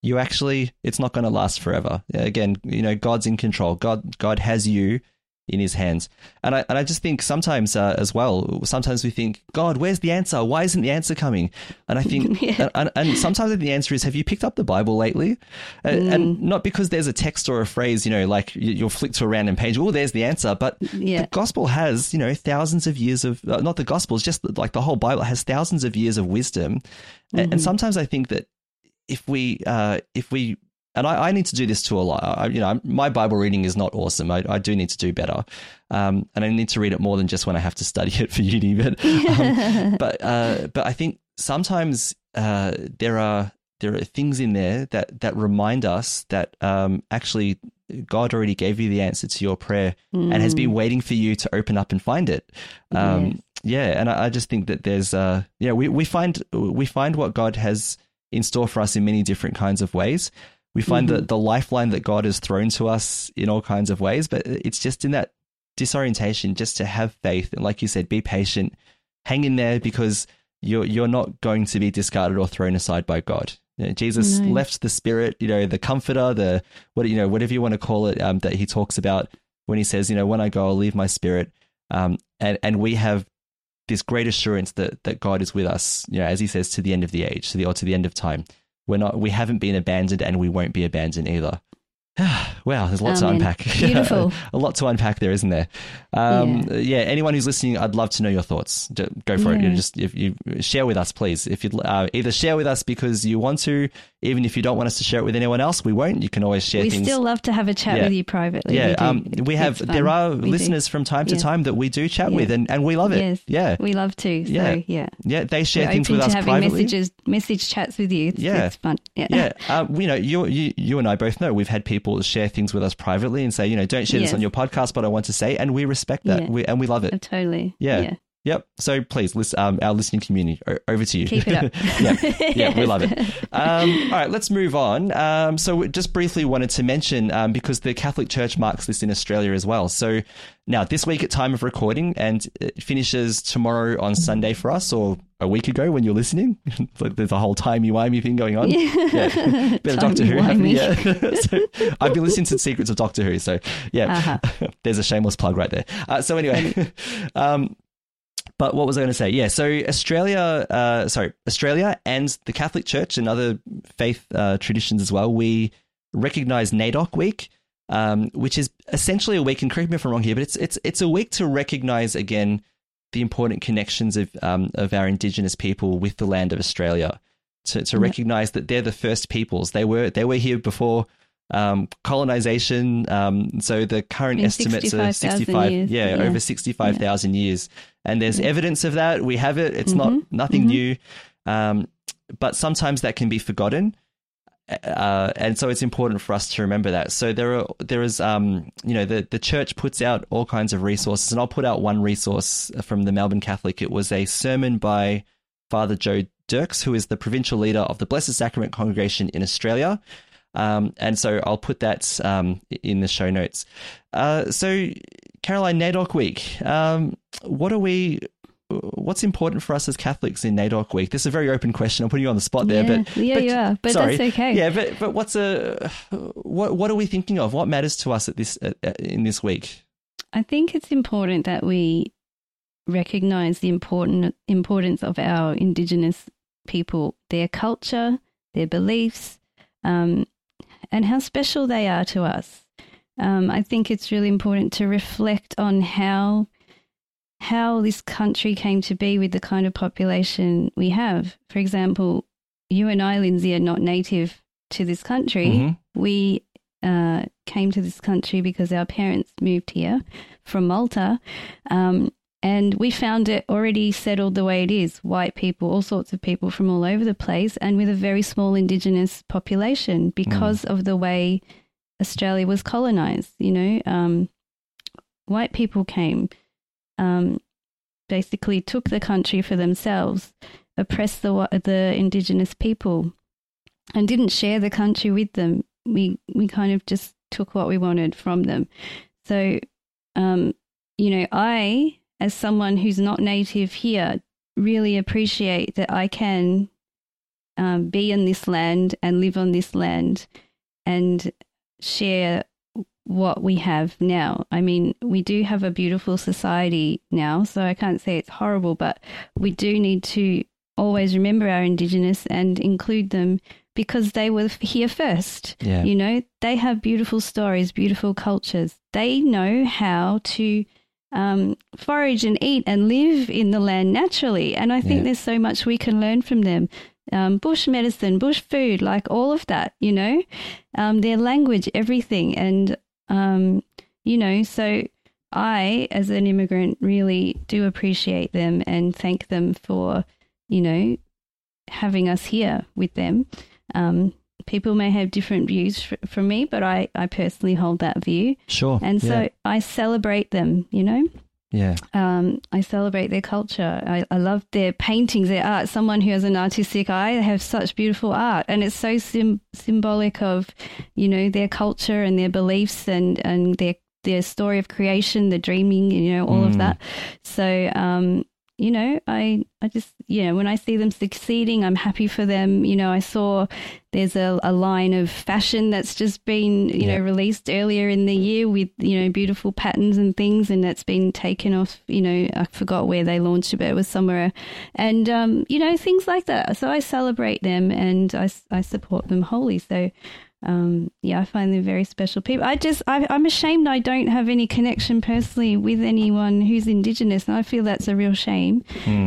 It's not going to last forever. Again, God's in control. God has you in his hands. And I just think sometimes as well, sometimes we think, God, where's the answer? Why isn't the answer coming? And I think, and sometimes the answer is, have you picked up the Bible lately? And not because there's a text or a phrase, like you'll flick to a random page, oh, there's the answer. But the gospel has, thousands of years of, not the gospel, it's just like the whole Bible has thousands of years of wisdom. And sometimes I think that if we and I need to do this too a lot. My Bible reading is not awesome. I do need to do better, and I need to read it more than just when I have to study it for uni. But I think sometimes there are things in there that remind us that actually God already gave you the answer to your prayer and has been waiting for you to open up and find it. And I just think that there's we find what God has in store for us in many different kinds of ways. We find that the lifeline that God has thrown to us in all kinds of ways, but it's just in that disorientation, just to have faith. And like you said, be patient, hang in there, because you're not going to be discarded or thrown aside by God. Jesus left the Spirit, the Comforter, whatever you want to call it, that he talks about when he says, when I go, I'll leave my Spirit. And we have this great assurance that God is with us, as he says, to the end of the age, to the end of time. We haven't been abandoned, and we won't be abandoned either. Wow, there's lots to unpack. Beautiful. A lot to unpack there, isn't there? Anyone who's listening, I'd love to know your thoughts. Go for it. Just if you share with us, please. If you'd either share with us because you want to, even if you don't want us to share it with anyone else, we won't. You can always share things. We still love to have a chat with you privately. Yeah, there are listeners from time to time that we do chat with, and we love it. Yes. Yeah, we love to. So, they share things with us privately. Message chats with you. It's fun. You and I both know we've had people share things with us privately and say, don't share this on your podcast, but I want to say, and we respect that, and we love it. Totally. Yeah. Yep. So please, our listening community, over to you. Keep it up. Yeah, we love it. All right, let's move on. So we just briefly wanted to mention, because the Catholic Church marks this in Australia as well. So now this week at time of recording, and it finishes tomorrow on Sunday for us, or a week ago when you're listening. Like there's a whole timey-wimey thing going on. Yeah. Bit of Doctor Who happening. Yeah. So I've been listening to Secrets of Doctor Who. So yeah, there's a shameless plug right there. So anyway, but what was I going to say? Yeah, so Australia and the Catholic Church and other faith traditions as well, we recognise NAIDOC Week, which is essentially a week, and correct me if I'm wrong here, but it's a week to recognise again the important connections of our Indigenous people with the land of Australia, to recognise that they're the first peoples. They were here before colonization. So the current estimates are 65, over 65,000 years. And there's evidence of that. We have it. It's nothing new. But sometimes that can be forgotten. And so it's important for us to remember that. So there is the church puts out all kinds of resources, and I'll put out one resource from the Melbourne Catholic. It was a sermon by Father Joe Dirks, who is the provincial leader of the Blessed Sacrament Congregation in Australia. And so I'll put that in the show notes. So Caroline, NAIDOC Week. What's important for us as Catholics in NAIDOC Week? This is a very open question. I'm putting you on the spot there, but you are. But sorry. That's okay. Yeah, but what are we thinking of? What matters to us in this week? I think it's important that we recognise the importance of our Indigenous people, their culture, their beliefs, and how special they are to us. I think it's really important to reflect on how this country came to be with the kind of population we have. For example, you and I, Lindsay, are not native to this country. Mm-hmm. We came to this country because our parents moved here from Malta, and we found it already settled the way it is. White people, all sorts of people from all over the place, and with a very small Indigenous population because of the way Australia was colonised. White people came, basically took the country for themselves, oppressed the Indigenous people, and didn't share the country with them. We kind of just took what we wanted from them. So, I, as someone who's not native here, really appreciate that I can be in this land and live on this land and share what we have now. I mean, we do have a beautiful society now, so I can't say it's horrible, but we do need to always remember our Indigenous and include them because they were here first. Yeah. They have beautiful stories, beautiful cultures. They know how to forage and eat and live in the land naturally. And I think there's so much we can learn from them. Bush medicine, bush food, like all of that, their language, everything. And, so I, as an immigrant, really do appreciate them and thank them for, having us here with them. People may have different views from me, but I personally hold that view. Sure. And so I celebrate them, Yeah. I celebrate their culture. I love their paintings, their art. Someone who has an artistic eye, they have such beautiful art. And it's so symbolic of, their culture and their beliefs and their story of creation, the dreaming, all of that. So, I just, when I see them succeeding, I'm happy for them. I saw there's a line of fashion that's just been, released earlier in the year with, beautiful patterns and things, and that's been taken off, I forgot where they launched it, but it was somewhere. And, things like that. So I celebrate them and I support them wholly. So, I find them very special people. I'm ashamed I don't have any connection personally with anyone who's Indigenous, and I feel that's a real shame.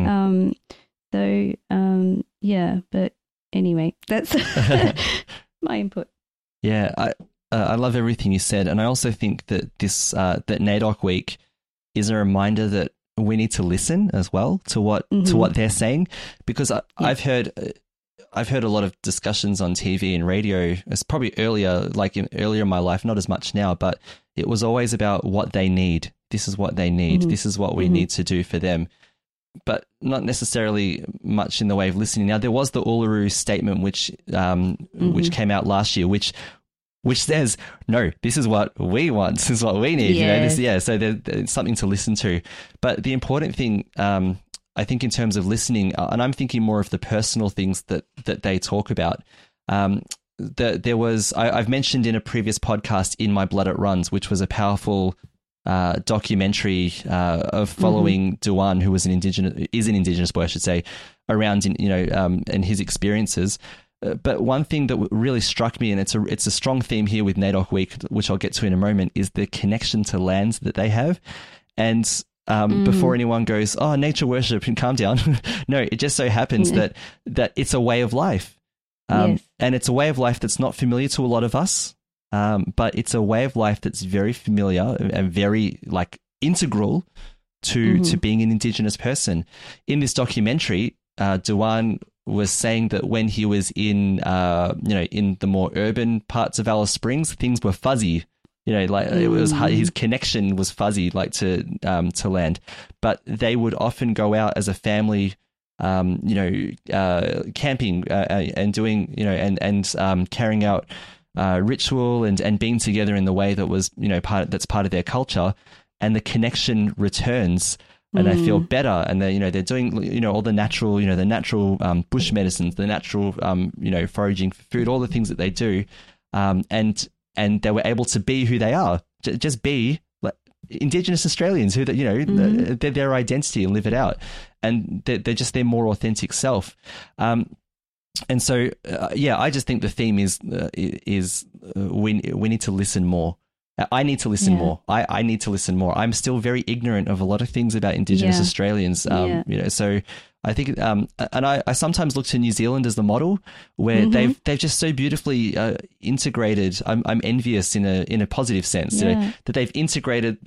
But anyway, that's my input. Yeah, I love everything you said, and I also think that this that NAIDOC Week is a reminder that we need to listen as well to what they're saying, because I've heard a lot of discussions on TV and radio. It's probably earlier in my life, not as much now, but it was always about what they need. This is what they need. This is what we need to do for them. not necessarily much in the way of listening. Now, there was the Uluru Statement, which came out last year, which says, no, this is what we want, this is what we need. Yes. So there's something to listen to. But the important thing, I think, in terms of listening, and I'm thinking more of the personal things that they talk about. There was, I've mentioned in a previous podcast, In My Blood It Runs, which was a powerful documentary of following Dewan, who is an Indigenous boy, I should say, around and his experiences. But one thing that really struck me, and it's a strong theme here with NAIDOC Week, which I'll get to in a moment, is the connection to lands that they have. And before anyone goes, oh, nature worship, and calm down. No, it just so happens that it's a way of life. Yes. And it's a way of life that's not familiar to a lot of us, but it's a way of life that's very familiar and very integral to being an Indigenous person. In this documentary, Dewan was saying that when he was in the more urban parts of Alice Springs, things were fuzzy. It was his connection was fuzzy, to land. But they would often go out as a family, camping and doing, and carrying out ritual and being together in the way that was, that's part of their culture, and the connection returns. And they feel better, and they're doing all the natural bush medicines, the natural foraging for food, all the things that they do, and they were able to be who they are, just be Indigenous Australians, who they're their identity, and live it out, and they're just their more authentic self. And so I just think the theme is we need to listen more. I need to listen more. I need to listen more. I'm still very ignorant of a lot of things about Indigenous Australians. So I think, and I sometimes look to New Zealand as the model, where they've just so beautifully integrated. I'm envious in a positive sense, that they've integrated,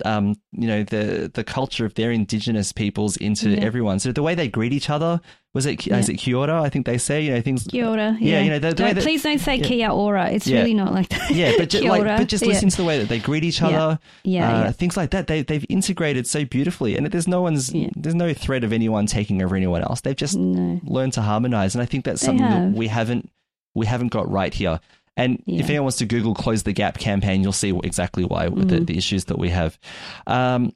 the culture of their Indigenous peoples into everyone. So the way they greet each other. Is it kia ora? I think they say, things. Kia ora. Please don't say kia ora. It's really not like that. Yeah, but just listen to the way that they greet each other. Things like that. They've integrated so beautifully, and there's no threat of anyone taking over anyone else. They've just learned to harmonize, and I think that's something that we haven't got right here. And if anyone wants to Google "Close the Gap" campaign, you'll see exactly why the issues that we have. On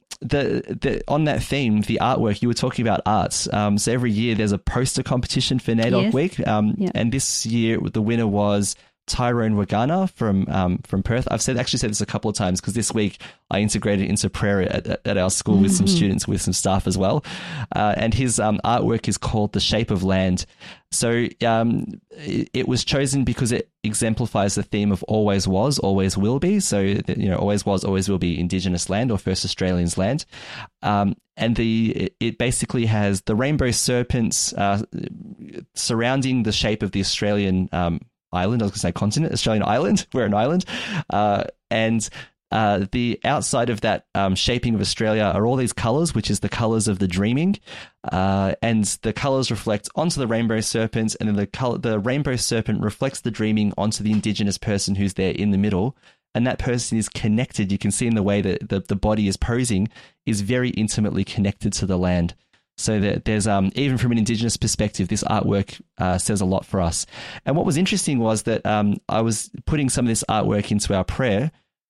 that theme, the artwork, you were talking about arts. So every year there's a poster competition for NAIDOC Week, and this year the winner was Tyrone Wagana from Perth. I've actually said this a couple of times, because this week I integrated into prayer at our school with some students, with some staff as well. And his artwork is called The Shape of Land. So it was chosen because it exemplifies the theme of always was, always will be. So, always was, always will be Indigenous land, or First Australians land. And it basically has the rainbow serpents surrounding the shape of the Australian island. I was going to say continent, Australian island. We're an island. And the outside of that shaping of Australia are all these colours, which is the colours of the dreaming. And the colours reflect onto the rainbow serpent, and then the rainbow serpent reflects the dreaming onto the Indigenous person who's there in the middle. And that person is connected. You can see in the way that the body is posing, is very intimately connected to the land. So that there's even from an Indigenous perspective, this artwork says a lot for us. And what was interesting was that I was putting some of this artwork into our prayer,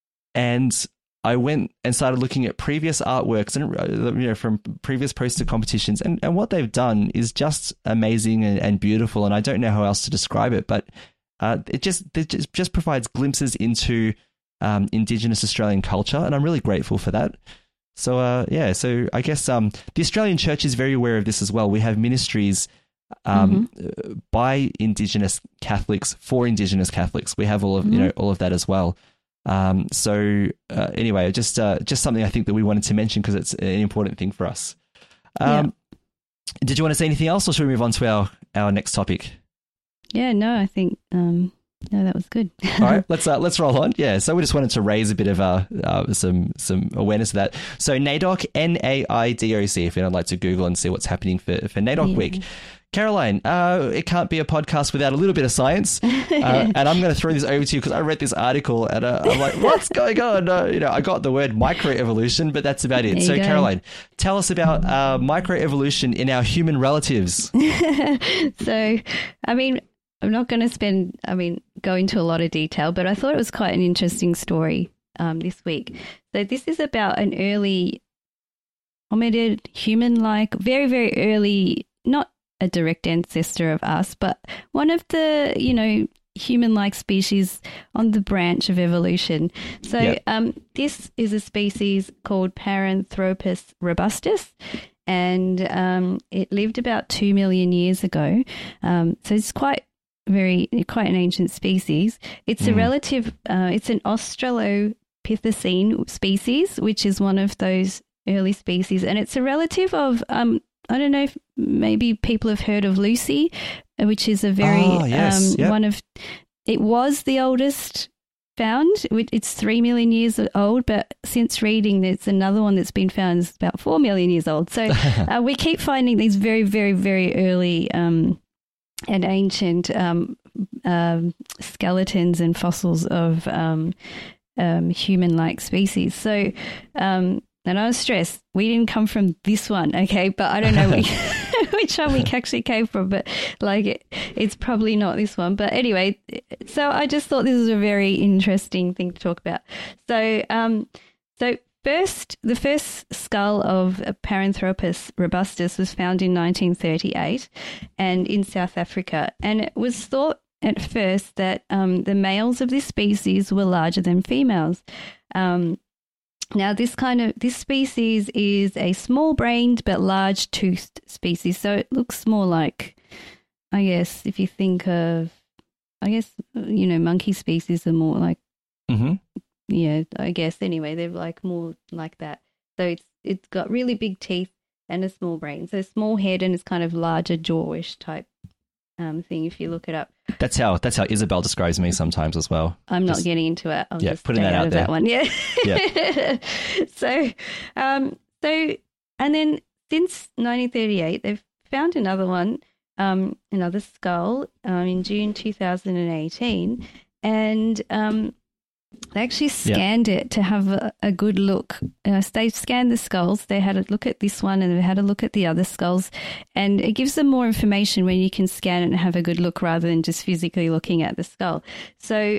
and I went and started looking at previous artworks and from previous poster competitions, and what they've done is just amazing and beautiful. And I don't know how else to describe it, but it just provides glimpses into Indigenous Australian culture, and I'm really grateful for that. So, so I guess the Australian Church is very aware of this as well. We have ministries by Indigenous Catholics for Indigenous Catholics. We have all of that as well. Anyway, just something I think that we wanted to mention, because it's an important thing for us. Did you want to say anything else, or should we move on to our next topic? Yeah, no, I think No, that was good. All right, let's roll on. Yeah, so we just wanted to raise a bit of some awareness of that. So NAIDOC, NAIDOC, if you'd like to Google and see what's happening for NAIDOC Week. Caroline, it can't be a podcast without a little bit of science, and I'm going to throw this over to you because I read this article and I'm like, what's going on? I got the word microevolution, but that's about it. So, Caroline, tell us about microevolution in our human relatives. So, I mean, I'm not going to go into a lot of detail, but I thought it was quite an interesting story this week. So this is about an early hominid, human-like, very, very early, not a direct ancestor of us, but one of the, human-like species on the branch of evolution. So this is a species called Paranthropus robustus, and it lived about 2 million years ago. So it's quite an ancient species. It's a relative, it's an Australopithecine species, which is one of those early species, and it's a relative of, I don't know if maybe people have heard of Lucy, which is a very, it was the oldest found. It's 3 million years old, but since reading, there's another one that's been found is about 4 million years old. So we keep finding these very, very, very early and ancient skeletons and fossils of human-like species. So, and I was stressed, we didn't come from this one, okay? But I don't know which one we actually came from, but it's probably not this one. But anyway, so I just thought this was a very interesting thing to talk about. So, the first skull of Paranthropus robustus was found in 1938 and in South Africa. And it was thought at first that the males of this species were larger than females. Now, this species is a small-brained but large-toothed species. So it looks more like, I guess, if you think of, monkey species are more like, yeah, I guess. Anyway, they're like more like that. So it's got really big teeth and a small brain. So small head and it's kind of larger jawish type thing if you look it up. That's how Isabel describes me sometimes as well. I'm not getting into it. I'll just putting that out there. That one. Yeah. So, and then since 1938, they've found another one, another skull in June 2018, and they actually scanned it to have a good look. They scanned the skulls. They had a look at this one and they had a look at the other skulls. And it gives them more information when you can scan it and have a good look rather than just physically looking at the skull. So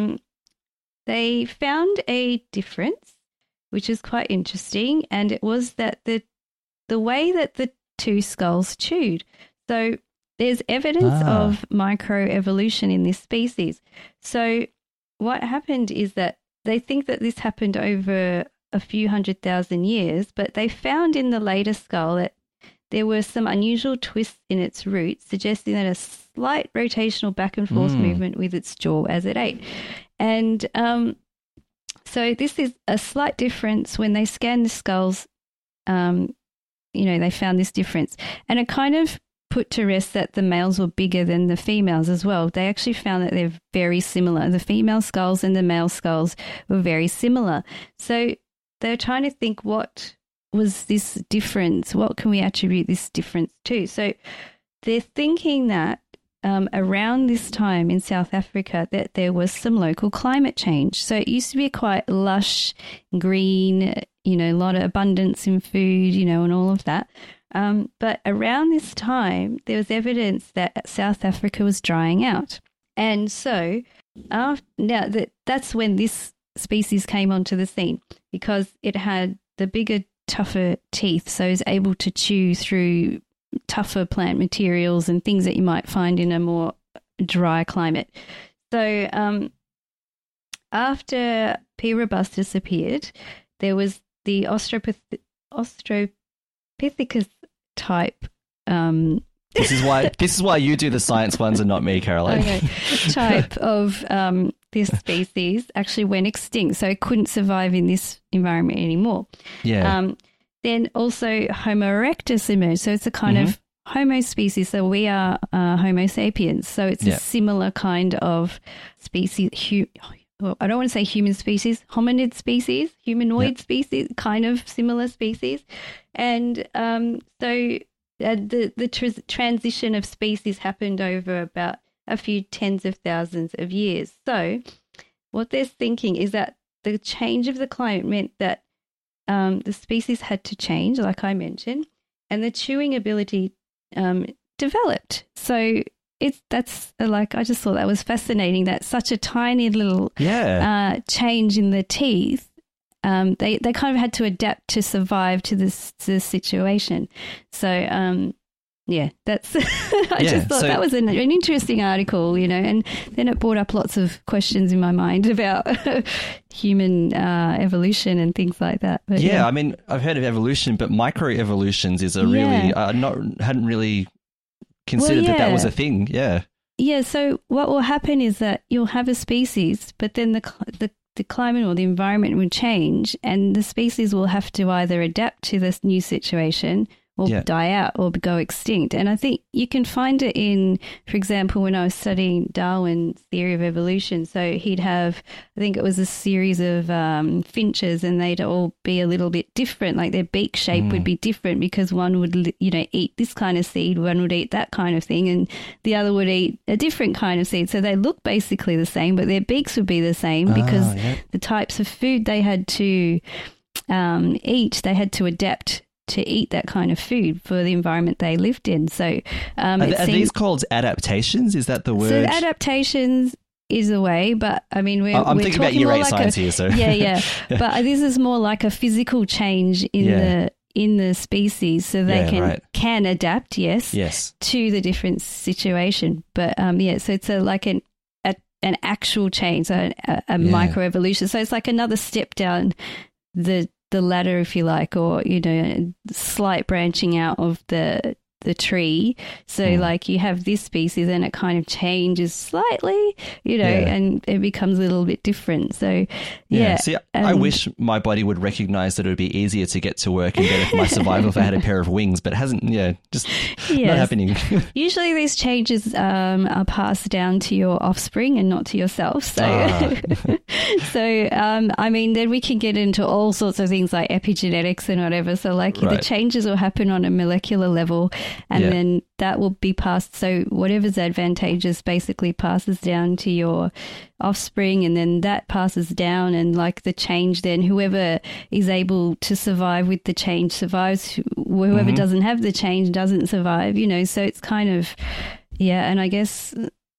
they found a difference, which is quite interesting. And it was that the way that the two skulls chewed. So there's evidence of microevolution in this species. So what happened is that they think that this happened over a few 100,000 years, but they found in the later skull that there were some unusual twists in its roots, suggesting that a slight rotational back and forth movement with its jaw as it ate. And so this is a slight difference. When they scanned the skulls, they found this difference. And it kind of put to rest that the males were bigger than the females as well. They actually found that they're very similar. The female skulls and the male skulls were very similar. So they're trying to think, what was this difference? What can we attribute this difference to? So they're thinking that around this time in South Africa that there was some local climate change. So it used to be quite lush, green, a lot of abundance in food, and all of that. But around this time, there was evidence that South Africa was drying out. And so that's when this species came onto the scene, because it had the bigger, tougher teeth, so it was able to chew through tougher plant materials and things that you might find in a more dry climate. So after P. robustus appeared, there was the Australopithecus type. This is why you do the science ones and not me, Caroline. Okay. Type of this species actually went extinct, so it couldn't survive in this environment anymore. Yeah. Then also Homo erectus emerged, so it's a kind of Homo species, so we are Homo sapiens. So it's a similar kind of species. Well, I don't want to say human species, hominid species, humanoid species, kind of similar species. And so the transition of species happened over about a few tens of thousands of years. So what they're thinking is that the change of the climate meant that the species had to change, like I mentioned, and the chewing ability developed. So that's I just thought that was fascinating, that such a tiny little change in the teeth, they kind of had to adapt to survive to this situation. So that's I just thought that was an interesting article, and then it brought up lots of questions in my mind about human evolution and things like that. But, I mean, I've heard of evolution, but microevolutions is a really hadn't really considered that was a thing. Yeah, so what will happen is that you'll have a species, but then the climate or the environment will change, and the species will have to either adapt to this new situation or die out or go extinct. And I think you can find it in, for example, when I was studying Darwin's theory of evolution, so he'd have, I think it was a series of finches, and they'd all be a little bit different, like their beak shape would be different because one would, eat this kind of seed, one would eat that kind of thing, and the other would eat a different kind of seed. So they look basically the same, but their beaks would be the same because the types of food they had to eat, they had to adapt to eat that kind of food for the environment they lived in. So are these called adaptations? Is that the word? So adaptations is a way, but I mean, I'm thinking about year 8 like science here. So but this is more like a physical change in the species, so they can adapt, yes, to the different situation. But so it's like an actual change, so a microevolution. So it's like another step down the ladder, if you like, or slight branching out of the tree. So like you have this species and it kind of changes slightly, and it becomes a little bit different. So see, I wish my body would recognize that it would be easier to get to work and better for my survival if I had a pair of wings, but it hasn't. Just not happening. Usually these changes are passed down to your offspring and not to yourself. So so I mean, then we can get into all sorts of things like epigenetics and whatever. So like the changes will happen on a molecular level, and then that will be passed. So whatever's advantageous basically passes down to your offspring, and then that passes down, and like the change, then whoever is able to survive with the change survives. Whoever doesn't have the change doesn't survive, so it's kind of, and I guess,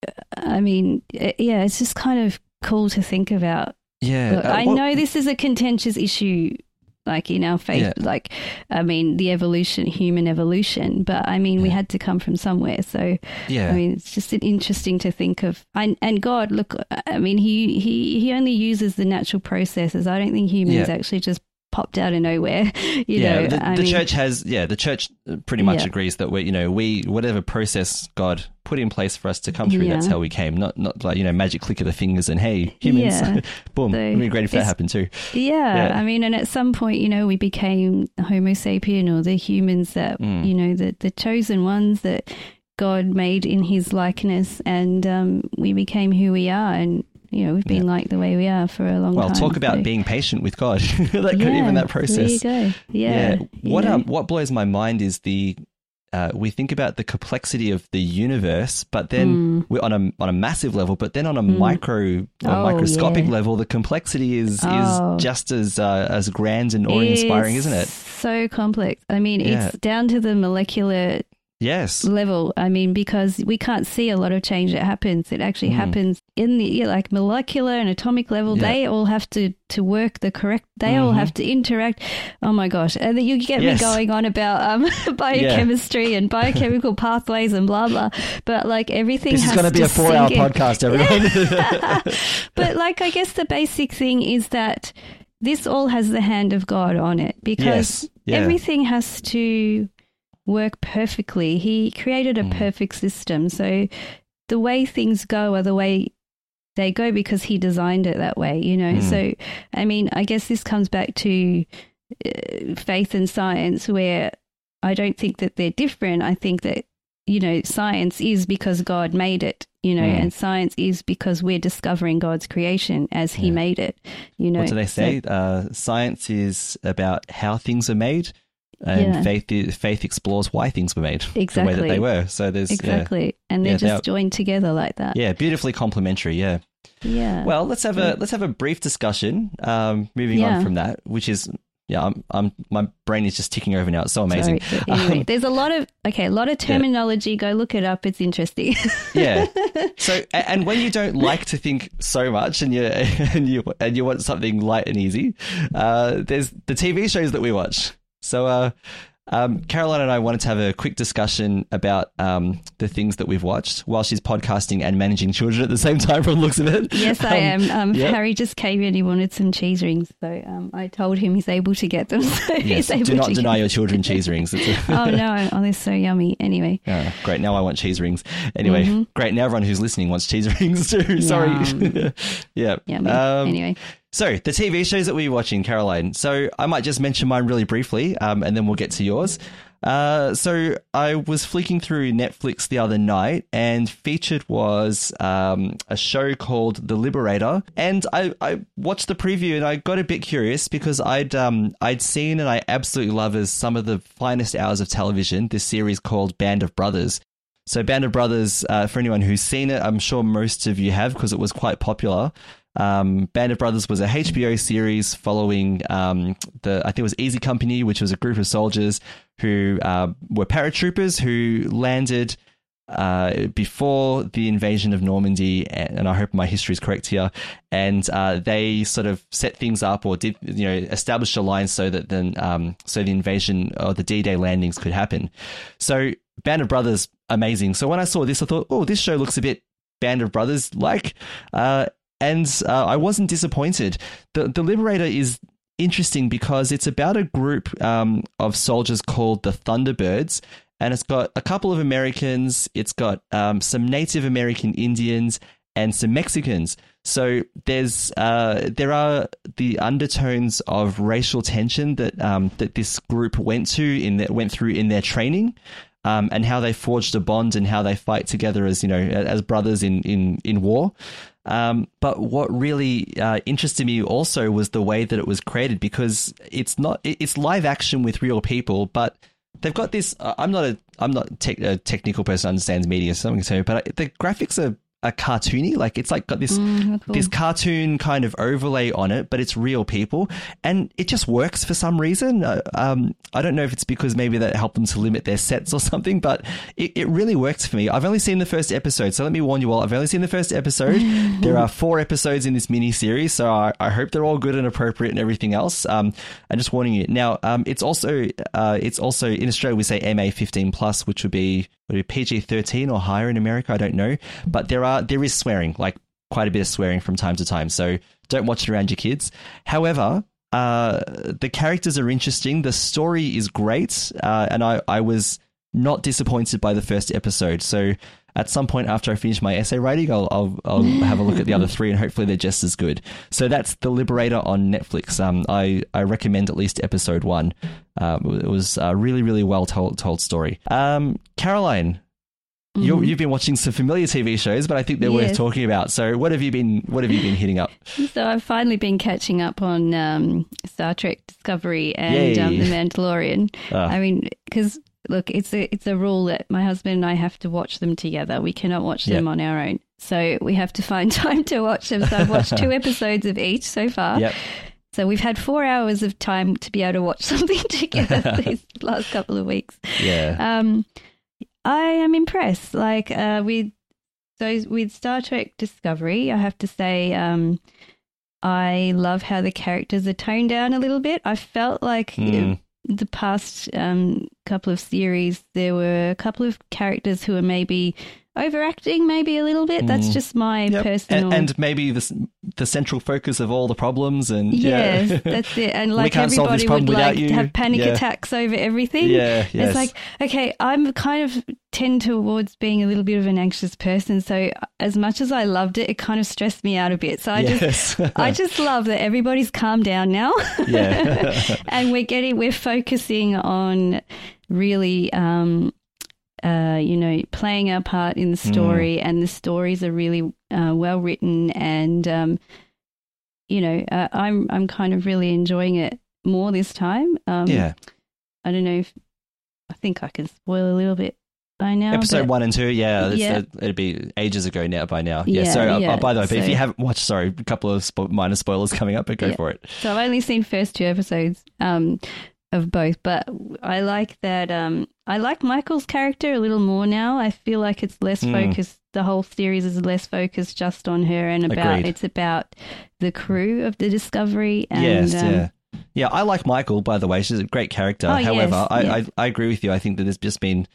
I mean, it's just kind of cool to think about. Look, I know this is a contentious issue, like in our faith, like, I mean, the human evolution, but I mean, we had to come from somewhere. So, I mean, it's just interesting to think of, and God, look, I mean, he only uses the natural processes. I don't think humans actually just popped out of nowhere. The church has, the church pretty much agrees that we whatever process God put in place for us to come through, that's how we came. Not like, magic click of the fingers and hey, humans, boom. So it'd be great if that happened too. I mean, and at some point, we became Homo sapien, or the humans that, the chosen ones that God made in his likeness, and we became who we are, and we've been like the way we are for a long time. Well, talk about being patient with God. Even that process. There you go. What blows my mind is we think about the complexity of the universe, but then we're on a massive level, but then on a microscopic level, the complexity is just as grand and awe-inspiring, isn't it? So complex. I mean, it's down to the molecular level. I mean, because we can't see a lot of change that happens. It actually happens in the like molecular and atomic level. They all have to work the correct. They all have to interact. Oh my gosh! And then you get me going on about biochemistry and biochemical pathways and blah blah. But like everything. This is going to be a 4-hour podcast, everyone. But like, I guess the basic thing is that this all has the hand of God on it, because everything has to work perfectly. He created a perfect system. So the way things go are the way they go because he designed it that way, So, I mean, I guess this comes back to faith and science, where I don't think that they're different. I think that, science is because God made it, and science is because we're discovering God's creation as he made it, What do they say? Science is about how things are made, and faith explores why things were made the way that they were. So there's and they're just joined together like that. Yeah, beautifully complementary. Yeah. Yeah. Well, let's have a brief discussion. Moving on from that, which is my brain is just ticking over now. It's so amazing. Sorry, anyway, there's a lot of terminology. Go look it up. It's interesting. Yeah. So, and when you don't like to think so much, and you want something light and easy, there's the TV shows that we watch. So, Caroline and I wanted to have a quick discussion about the things that we've watched while she's podcasting and managing children at the same time, from the looks of it. Yes, I am. Harry just came in. He wanted some cheese rings, so I told him he's able to get them. So yes, do not deny your children cheese rings. Oh, no. Oh, they're so yummy. Anyway. Oh, great. Now I want cheese rings. Anyway, great. Now everyone who's listening wants cheese rings too. Sorry. Yeah. Anyway. So the TV shows that we're watching, Caroline. So I might just mention mine really briefly, and then we'll get to yours. So I was flicking through Netflix the other night, and featured was a show called The Liberator. And I watched the preview, and I got a bit curious because I'd seen, and I absolutely love as some of the finest hours of television, this series called Band of Brothers. So Band of Brothers, for anyone who's seen it, I'm sure most of you have because it was quite popular. Band of Brothers was a HBO series following I think it was Easy Company, which was a group of soldiers who were paratroopers who landed before the invasion of Normandy, and I hope my history is correct here. And they sort of set things up, or did established a line so that then so the invasion or the D-Day landings could happen. So Band of Brothers, amazing. So when I saw this, I thought, oh, this show looks a bit Band of Brothers like. And I wasn't disappointed. The Liberator is interesting because it's about a group of soldiers called the Thunderbirds, and it's got a couple of Americans, it's got some Native American Indians, and some Mexicans. So there are the undertones of racial tension that this group went through in their training. And how they forged a bond and how they fight together as brothers in war. But what really interested me also was the way that it was created, because it's live action with real people, but they've got this. I'm not a technical person who understands media, so I'm going to tell you, but the graphics are cartoony. Like it's like got this cool. this cartoon kind of overlay on it, but it's real people, and it just works for some reason. I don't know if it's because maybe that helped them to limit their sets or something, but it really works for me. I've only seen the first episode, so let me warn you all, I've only seen the first episode. There are 4 episodes in this mini series, so I hope they're all good and appropriate and everything else. I'm just warning you. Now, it's also in Australia we say MA 15+, which would be PG-13 or higher in America. I don't know, but there is swearing, like quite a bit of swearing from time to time. So don't watch it around your kids. However, the characters are interesting. The story is great, and I was not disappointed by the first episode. So at some point after I finish my essay writing, I'll have a look at the other 3, and hopefully they're just as good. So that's The Liberator on Netflix. I recommend at least episode 1. It was a really, really well told story. Caroline, you've been watching some familiar TV shows, but I think they're worth talking about. So what have you been hitting up? So I've finally been catching up on Star Trek Discovery and The Mandalorian. I mean, because look, it's a rule that my husband and I have to watch them together. We cannot watch them on our own. So we have to find time to watch them. So I've watched 2 episodes of each so far. Yep. So we've had 4 hours of time to be able to watch something together these last couple of weeks. Yeah. I am impressed. Like with Star Trek Discovery, I have to say I love how the characters are toned down a little bit. I felt like the past couple of series, there were a couple of characters who were maybe overacting maybe a little bit. That's just my personal... And maybe the central focus of all the problems. And yes, that's it. And like everybody would like to have panic attacks over everything. Yeah, yes. It's like, okay, I'm kind of tend towards being a little bit of an anxious person. So as much as I loved it, it kind of stressed me out a bit. So I just love that everybody's calmed down now. Yeah. And we're focusing on really, playing our part in the story, and the stories are really well written, and I'm kind of really enjoying it more this time. I don't know if I think I can spoil a little bit by now. Episode 1 and 2, it'd be ages ago now by now. By the way, but if you haven't watched, sorry, a couple of minor spoilers coming up, but go for it. So I've only seen first 2 episodes of both, but I like that. I like Michael's character a little more now. I feel like it's less focused. The whole series is less focused just on her and it's about the crew of the Discovery. And, Yeah, I like Michael, by the way. She's a great character. However, I agree with you. I think that there's just been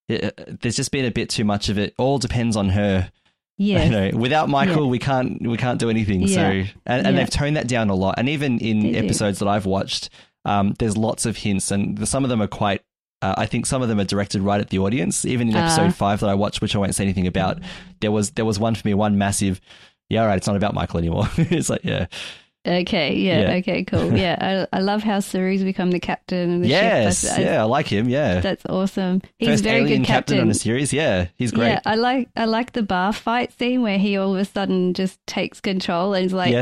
a bit too much of it. All depends on her. Yeah. Without Michael, we can't do anything. Yeah. So and they've toned that down a lot. And even in episodes that I've watched, there's lots of hints, and some of them are quite. I think some of them are directed right at the audience. Even in episode 5 that I watched, which I won't say anything about, there was one for me, one massive. Yeah, all right. It's not about Michael anymore. It's like Okay, okay, cool. Yeah, I love how Saru's become the captain of the ship. I like him, That's awesome. He's First very alien good captain on a series, he's great. Yeah, I like the bar fight scene where he all of a sudden just takes control and is like,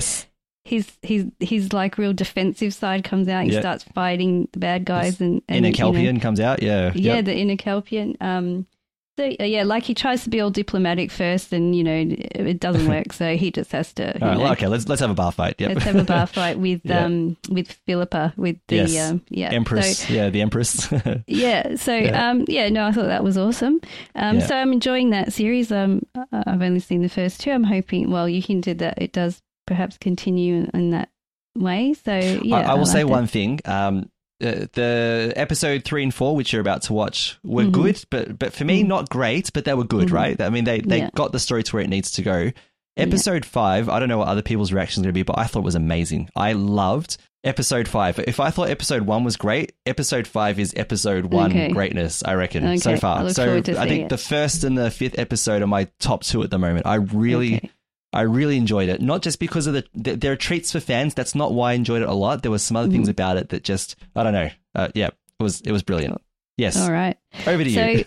his like real defensive side comes out and he starts fighting the bad guys. And Inner Kelpian comes out, the Inner Kelpian. So, like he tries to be all diplomatic first, and it doesn't work. So he just has to. Let's have a bar fight. Yep. Let's have a bar fight with Philippa, with the Empress. So, the Empress. So I thought that was awesome. So I'm enjoying that series. I've only seen the first 2. I'm hoping. Well, you hinted that it does perhaps continue in that way. So I will say one thing. The episode 3 and 4, which you're about to watch, were good, but for me, not great, but they were good, right? I mean, they got the story to where it needs to go. Episode 5, I don't know what other people's reactions are going to be, but I thought it was amazing. I loved episode 5. If I thought episode 1 was great, episode 5 is episode 1 greatness, I reckon, so far. So I think the first and the 5th episode are my top 2 at the moment. I really enjoyed it, not just because of there are treats for fans. That's not why I enjoyed it a lot. There were some other things about it that just, I don't know. It was brilliant. Yes. All right. Over to you.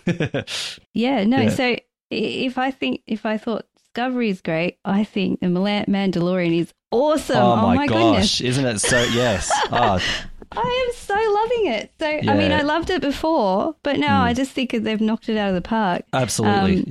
So if I thought Discovery is great, I think The Mandalorian is awesome. Oh my gosh. Goodness. Isn't it so, yes. Oh. I am so loving it. So, I mean, I loved it before, but now I just think they've knocked it out of the park. Absolutely.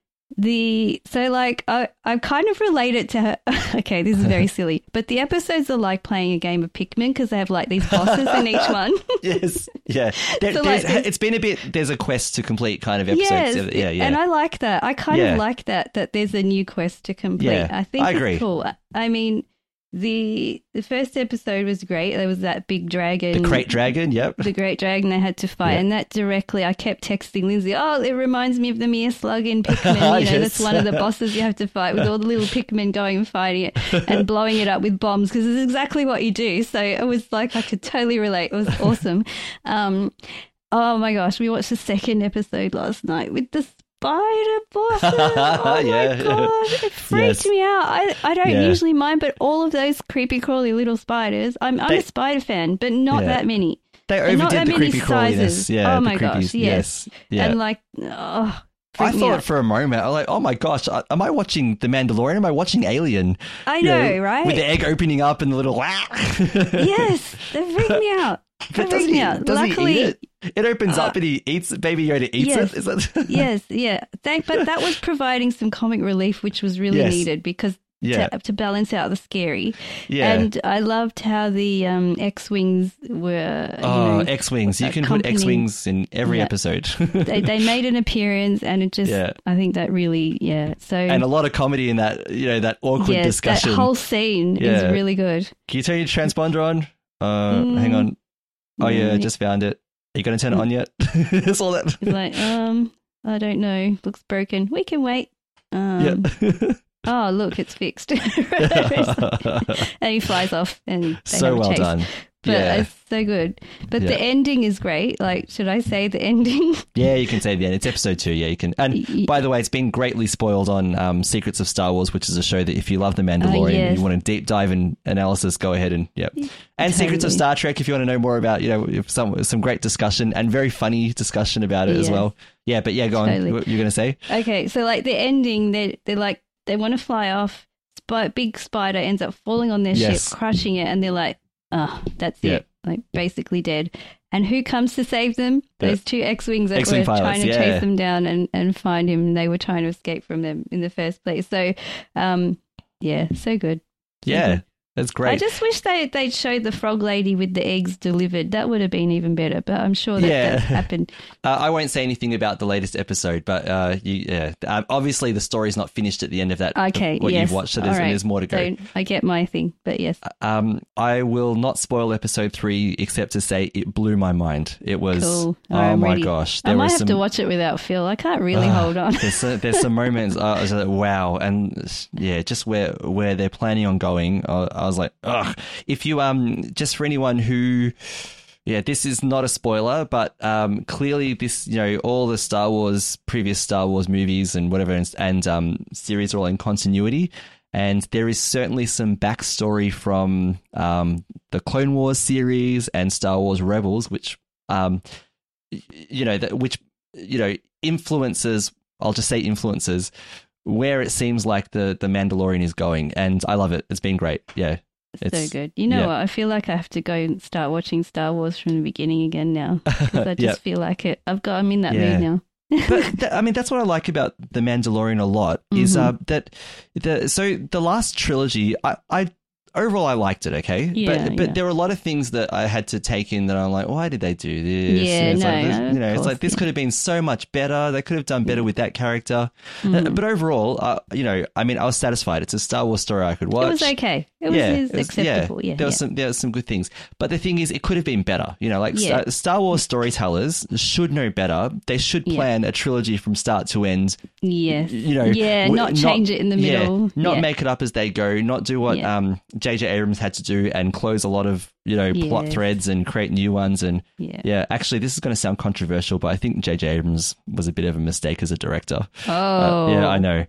I kind of relate it to her. Okay, this is very silly, but the episodes are like playing a game of Pikmin because they have like these bosses in each one. Yes, yeah. It's been a bit. There's a quest to complete kind of episodes. Yes, and I like that. I kind of like that there's a new quest to complete. Yeah, I think I agree. It's cool. I mean, the first episode was great. There was that big dragon. The Great Dragon, yep. The Great Dragon they had to fight. And that directly, I kept texting Lindsay, it reminds me of the Mere Slug in Pikmin. That's one of the bosses you have to fight with all the little Pikmin going and fighting it and blowing it up with bombs because it's exactly what you do. So it was like, I could totally relate. It was awesome. Oh my gosh, we watched the second episode last night with the spider bosses. Oh my gosh, it freaked me out. I don't usually mind, but all of those creepy crawly little spiders, I'm a spider fan, but not that many. They overdid the creepy crawliness. Yeah, oh my gosh, yes. Yeah. And I thought for a moment, I was like, oh my gosh, am I watching The Mandalorian? Am I watching Alien? I know, right? With the egg opening up and the little Yes, they freaked me out. But Luckily, he eat it? It opens up and he eats it. Baby Yoda eats it. Is that... But that was providing some comic relief, which was really needed because to balance out the scary. Yeah. And I loved how the X-Wings were, X-Wings. You can put X-Wings in every episode. they made an appearance and it just, I think that really, So and a lot of comedy in that, that awkward discussion. That whole scene is really good. Can you turn your transponder on? Hang on. Oh, yeah, I just found it. Are you going to turn it on yet? That's all that. He's like, I don't know. Looks broken. We can wait. Oh, look, it's fixed. And he flies off and they so have a well chase. done. but Yeah. it's so good. But Yeah. the ending is great. Like, should I say the ending? Yeah, you can say the end. It's episode 2. Yeah, you can. And by the way, it's been greatly spoiled on Secrets of Star Wars, which is a show that if you love The Mandalorian and you want a deep dive in analysis, go ahead and And Secrets of Star Trek, if you want to know more about, some great discussion and very funny discussion about it as well. Yeah, but go on. What you're going to say? Okay, so like the ending, they're like, they want to fly off. Big spider ends up falling on their ship, crushing it, and they're like, oh, that's it. Like basically dead. And who comes to save them? Those 2 X-Wings that were trying to chase them down and find him. They were trying to escape from them in the first place. So, so good. Yeah, that's great. I just wish they'd showed the frog lady with the eggs delivered. That would have been even better, but I'm sure that's happened. I won't say anything about the latest episode, but obviously the story's not finished at the end of that. Okay, what you've watched, so there's more to go. So I get my thing, but yes. I will not spoil episode 3 except to say it blew my mind. It was cool. Oh my gosh! I might have to watch it without Phil. I can't really hold on. There's some moments. I was like, wow, and just where they're planning on going. I was like, ugh. If you just for anyone who, this is not a spoiler, but clearly this, all the previous Star Wars movies and whatever and series are all in continuity, and there is certainly some backstory from the Clone Wars series and Star Wars Rebels, which influences. I'll just say influences where it seems like the Mandalorian is going, and I love it. It's been great. Yeah. It's so good. You know what? I feel like I have to go and start watching Star Wars from the beginning again now because I just feel like it. I'm in that mood now. But that's what I like about The Mandalorian a lot is that the last trilogy, I overall I liked it, okay? But there were a lot of things that I had to take in that I'm like, why did they do this? Yeah, it's like this could have been so much better. They could have done better with that character. But overall, I was satisfied. It's a Star Wars story I could watch. It was okay. It was acceptable. Yeah, there was some good things. But the thing is, it could have been better. Star Wars storytellers should know better. They should plan a trilogy from start to end. Yes. Not change it in the middle. Not make it up as they go. Not do what J.J. Abrams had to do and close a lot of plot threads and create new ones. And actually, this is going to sound controversial, but I think J.J. Abrams was a bit of a mistake as a director. I know.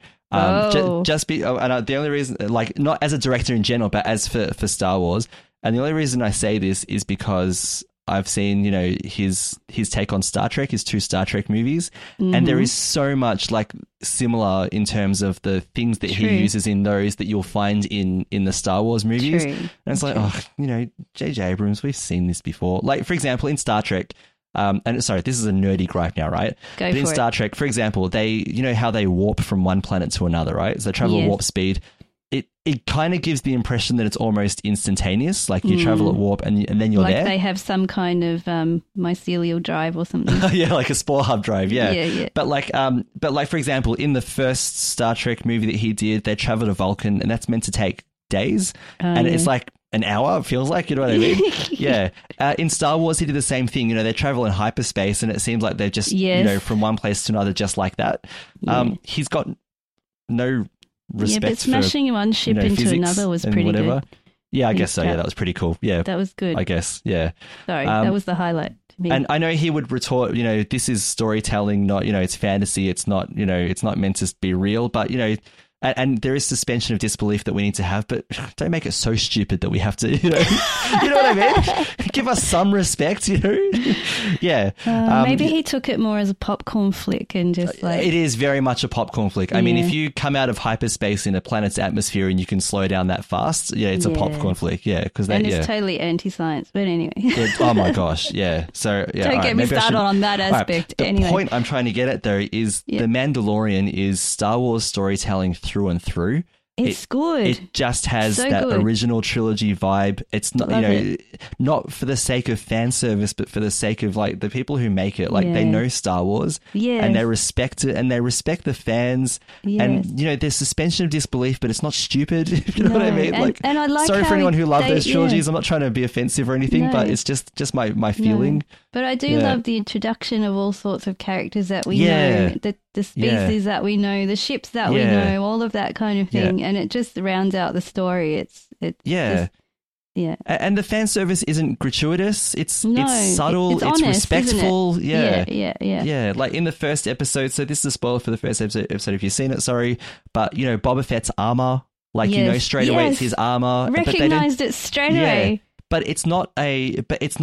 The only reason, not as a director in general, but as for Star Wars, and the only reason I say this is because I've seen, his take on Star Trek, his 2 Star Trek movies, and there is so much similar in terms of the things that he uses in those that you'll find in the Star Wars movies. And it's J.J. Abrams, we've seen this before. Like, for example, in Star Trek, and sorry, this is a nerdy gripe now, right? But in Star Trek, for example, they, how they warp from one planet to another, right? So they travel at warp speed. It kind of gives the impression that it's almost instantaneous, like you travel at warp and then you're there. Like they have some kind of mycelial drive or something. Like a spore hub drive, But for example, in the first Star Trek movie that he did, they travel to Vulcan, and that's meant to take days, it's like an hour, it feels like, you know what I mean? In Star Wars, he did the same thing. They travel in hyperspace, and it seems like they're just, from one place to another, just like that. He's got no respect but smashing one ship into another was pretty good. Yeah, I guess so. Yeah, that was pretty cool. Yeah, that was good. I guess. Yeah. Sorry, that was the highlight to me. And I know he would retort, this is storytelling, not, it's fantasy. It's not, it's not meant to be real. But and there is suspension of disbelief that we need to have, but don't make it so stupid that we have to, you know what I mean? Give us some respect, Yeah. Maybe he took it more as a popcorn flick and just like... It is very much a popcorn flick. I mean, if you come out of hyperspace in a planet's atmosphere and you can slow down that fast, it's a popcorn flick, because it's totally anti-science, but anyway. Oh my gosh, yeah. So, Don't get me started on that aspect. Right. The point I'm trying to get at, though, is The Mandalorian is Star Wars storytelling through and through. It's good. It just has that original trilogy vibe. It's not, not for the sake of fan service, but for the sake of like the people who make it. Like they know Star Wars, and they respect it, and they respect the fans. And there's suspension of disbelief, but it's not stupid. You know what I mean? And I like. Sorry for anyone who loved those trilogies. I'm not trying to be offensive or anything, but it's just my feeling. But I do love the introduction of all sorts of characters that we know, the species that we know, the ships that we know, all of that kind of thing, and it just rounds out the story. It's Yeah. And the fan service isn't gratuitous. It's No, subtle. it's honest, respectful. isn't it? Yeah. Yeah. Like in the first episode. So this is a spoiler for the first episode if you've seen it. Sorry, but Boba Fett's armor. Like straight away it's his armor. Recognized it straight away. But it's not a.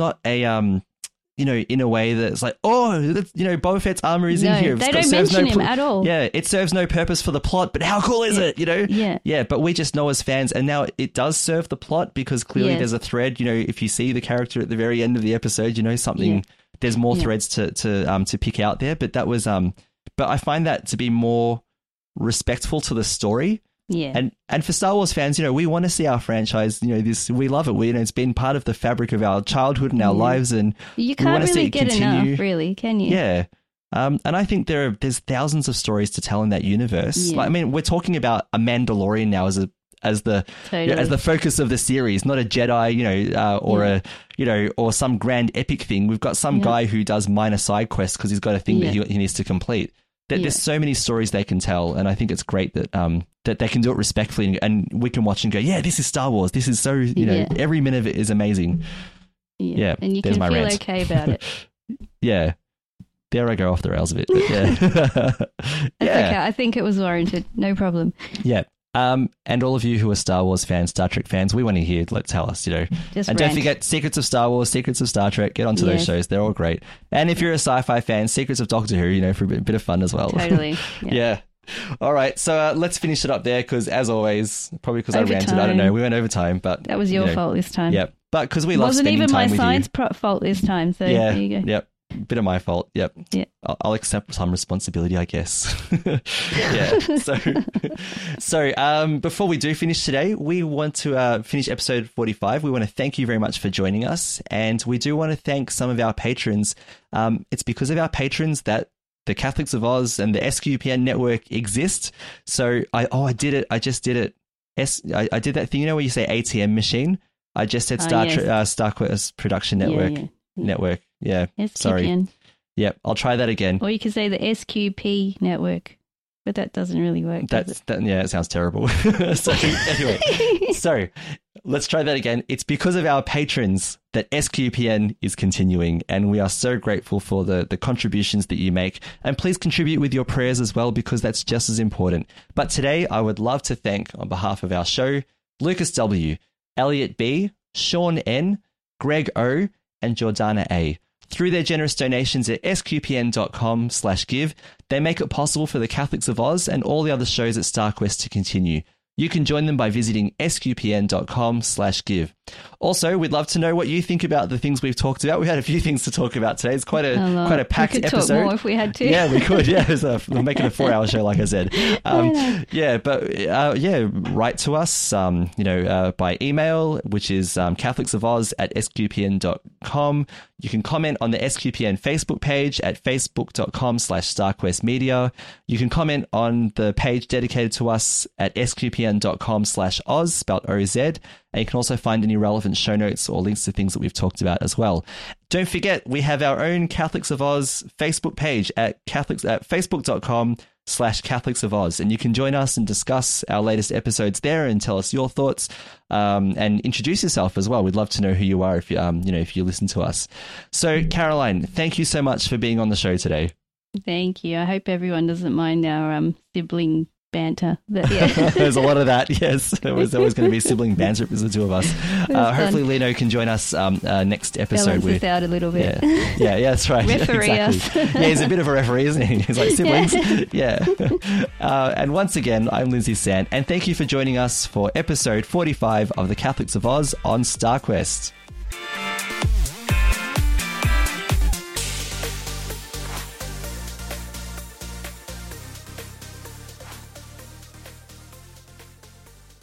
In a way that's like, Boba Fett's armor is in here. They don't mention him at all. Yeah, it serves no purpose for the plot, but how cool is it, Yeah. Yeah, but we just know as fans, and now it does serve the plot because clearly there's a thread, if you see the character at the very end of the episode, something, there's more threads to pick out there, but that was, but I find that to be more respectful to the story. Yeah. And for Star Wars fans, we want to see our franchise, we love it. It's been part of the fabric of our childhood and our lives, and you can't really get enough, really, can you? Yeah. And I think there's thousands of stories to tell in that universe. Yeah. Like, I mean, we're talking about a Mandalorian now as the focus of the series, not a Jedi, or some grand epic thing. We've got some guy who does minor side quests because he's got a thing that he needs to complete. There's so many stories they can tell, and I think it's great that that they can do it respectfully, and we can watch and go, yeah, this is Star Wars. This is so every minute of it is amazing. Yeah, and you can feel okay about it. Yeah, there I go off the rails a bit. But That's okay. I think it was warranted. No problem. Yeah. And all of you who are Star Wars fans, Star Trek fans, we want to hear. Let's tell us, Just don't forget Secrets of Star Wars, Secrets of Star Trek. Get onto those shows; they're all great. And if you're a sci-fi fan, Secrets of Doctor Who, for a bit of fun as well. Totally. Yeah. All right, so let's finish it up there because, as always, probably because I ranted, I don't know, we went over time, but that was your fault this time. Yeah, but because we love spending time with you. Wasn't even my science fault this time. So there you go. Yep. Bit of my fault. Yep. Yeah. I'll accept some responsibility, I guess. Yeah. So before we do finish today, we want to finish episode 45. We want to thank you very much for joining us, and we do want to thank some of our patrons. It's because of our patrons that the Catholics of Oz and the SQPN network exist. So I did it. I just did it. I did that thing, where you say ATM machine. I just said Star Quest Production Network. Network. Yeah. SQPN. Sorry. Yep. I'll try that again. Or you could say the SQP network, but that doesn't really work. It sounds terrible. So anyway, let's try that again. It's because of our patrons that SQPN is continuing, and we are so grateful for the contributions that you make. And please contribute with your prayers as well, because that's just as important. But today, I would love to thank, on behalf of our show, Lucas W., Elliot B., Sean N., Greg O., and Jordana A. Through their generous donations at sqpn.com/give, they make it possible for the Catholics of Oz and all the other shows at StarQuest to continue. You can join them by visiting sqpn.com/give. Also, we'd love to know what you think about the things we've talked about. We had a few things to talk about today. It's quite a packed we could episode. Talk more if we had to. Yeah, we could. Yeah, we're making a 4-hour show, like I said. Write to us, by email, which is catholicsofOz@sqpn.com. You can comment on the SQPN Facebook page at facebook.com/StarQuestMedia. You can comment on the page dedicated to us at sqpn.com/Oz, spelled OZ. And you can also find any relevant show notes or links to things that we've talked about as well. Don't forget, we have our own Catholics of Oz Facebook page at facebook.com/Catholics of Oz. And you can join us and discuss our latest episodes there and tell us your thoughts, and introduce yourself as well. We'd love to know who you are if you listen to us. So, Caroline, thank you so much for being on the show today. Thank you. I hope everyone doesn't mind our sibling banter. But, yeah. There's a lot of that. Yes, there was always going to be sibling banter if it was the two of us. Hopefully, Lino can join us next episode. Balance us out a little bit. Yeah, that's right. Referee exactly. us. Yeah, he's a bit of a referee, isn't he? He's like siblings. Yeah. And once again, I'm Lindsay Sand, and thank you for joining us for episode 45 of the Catholics of Oz on StarQuest.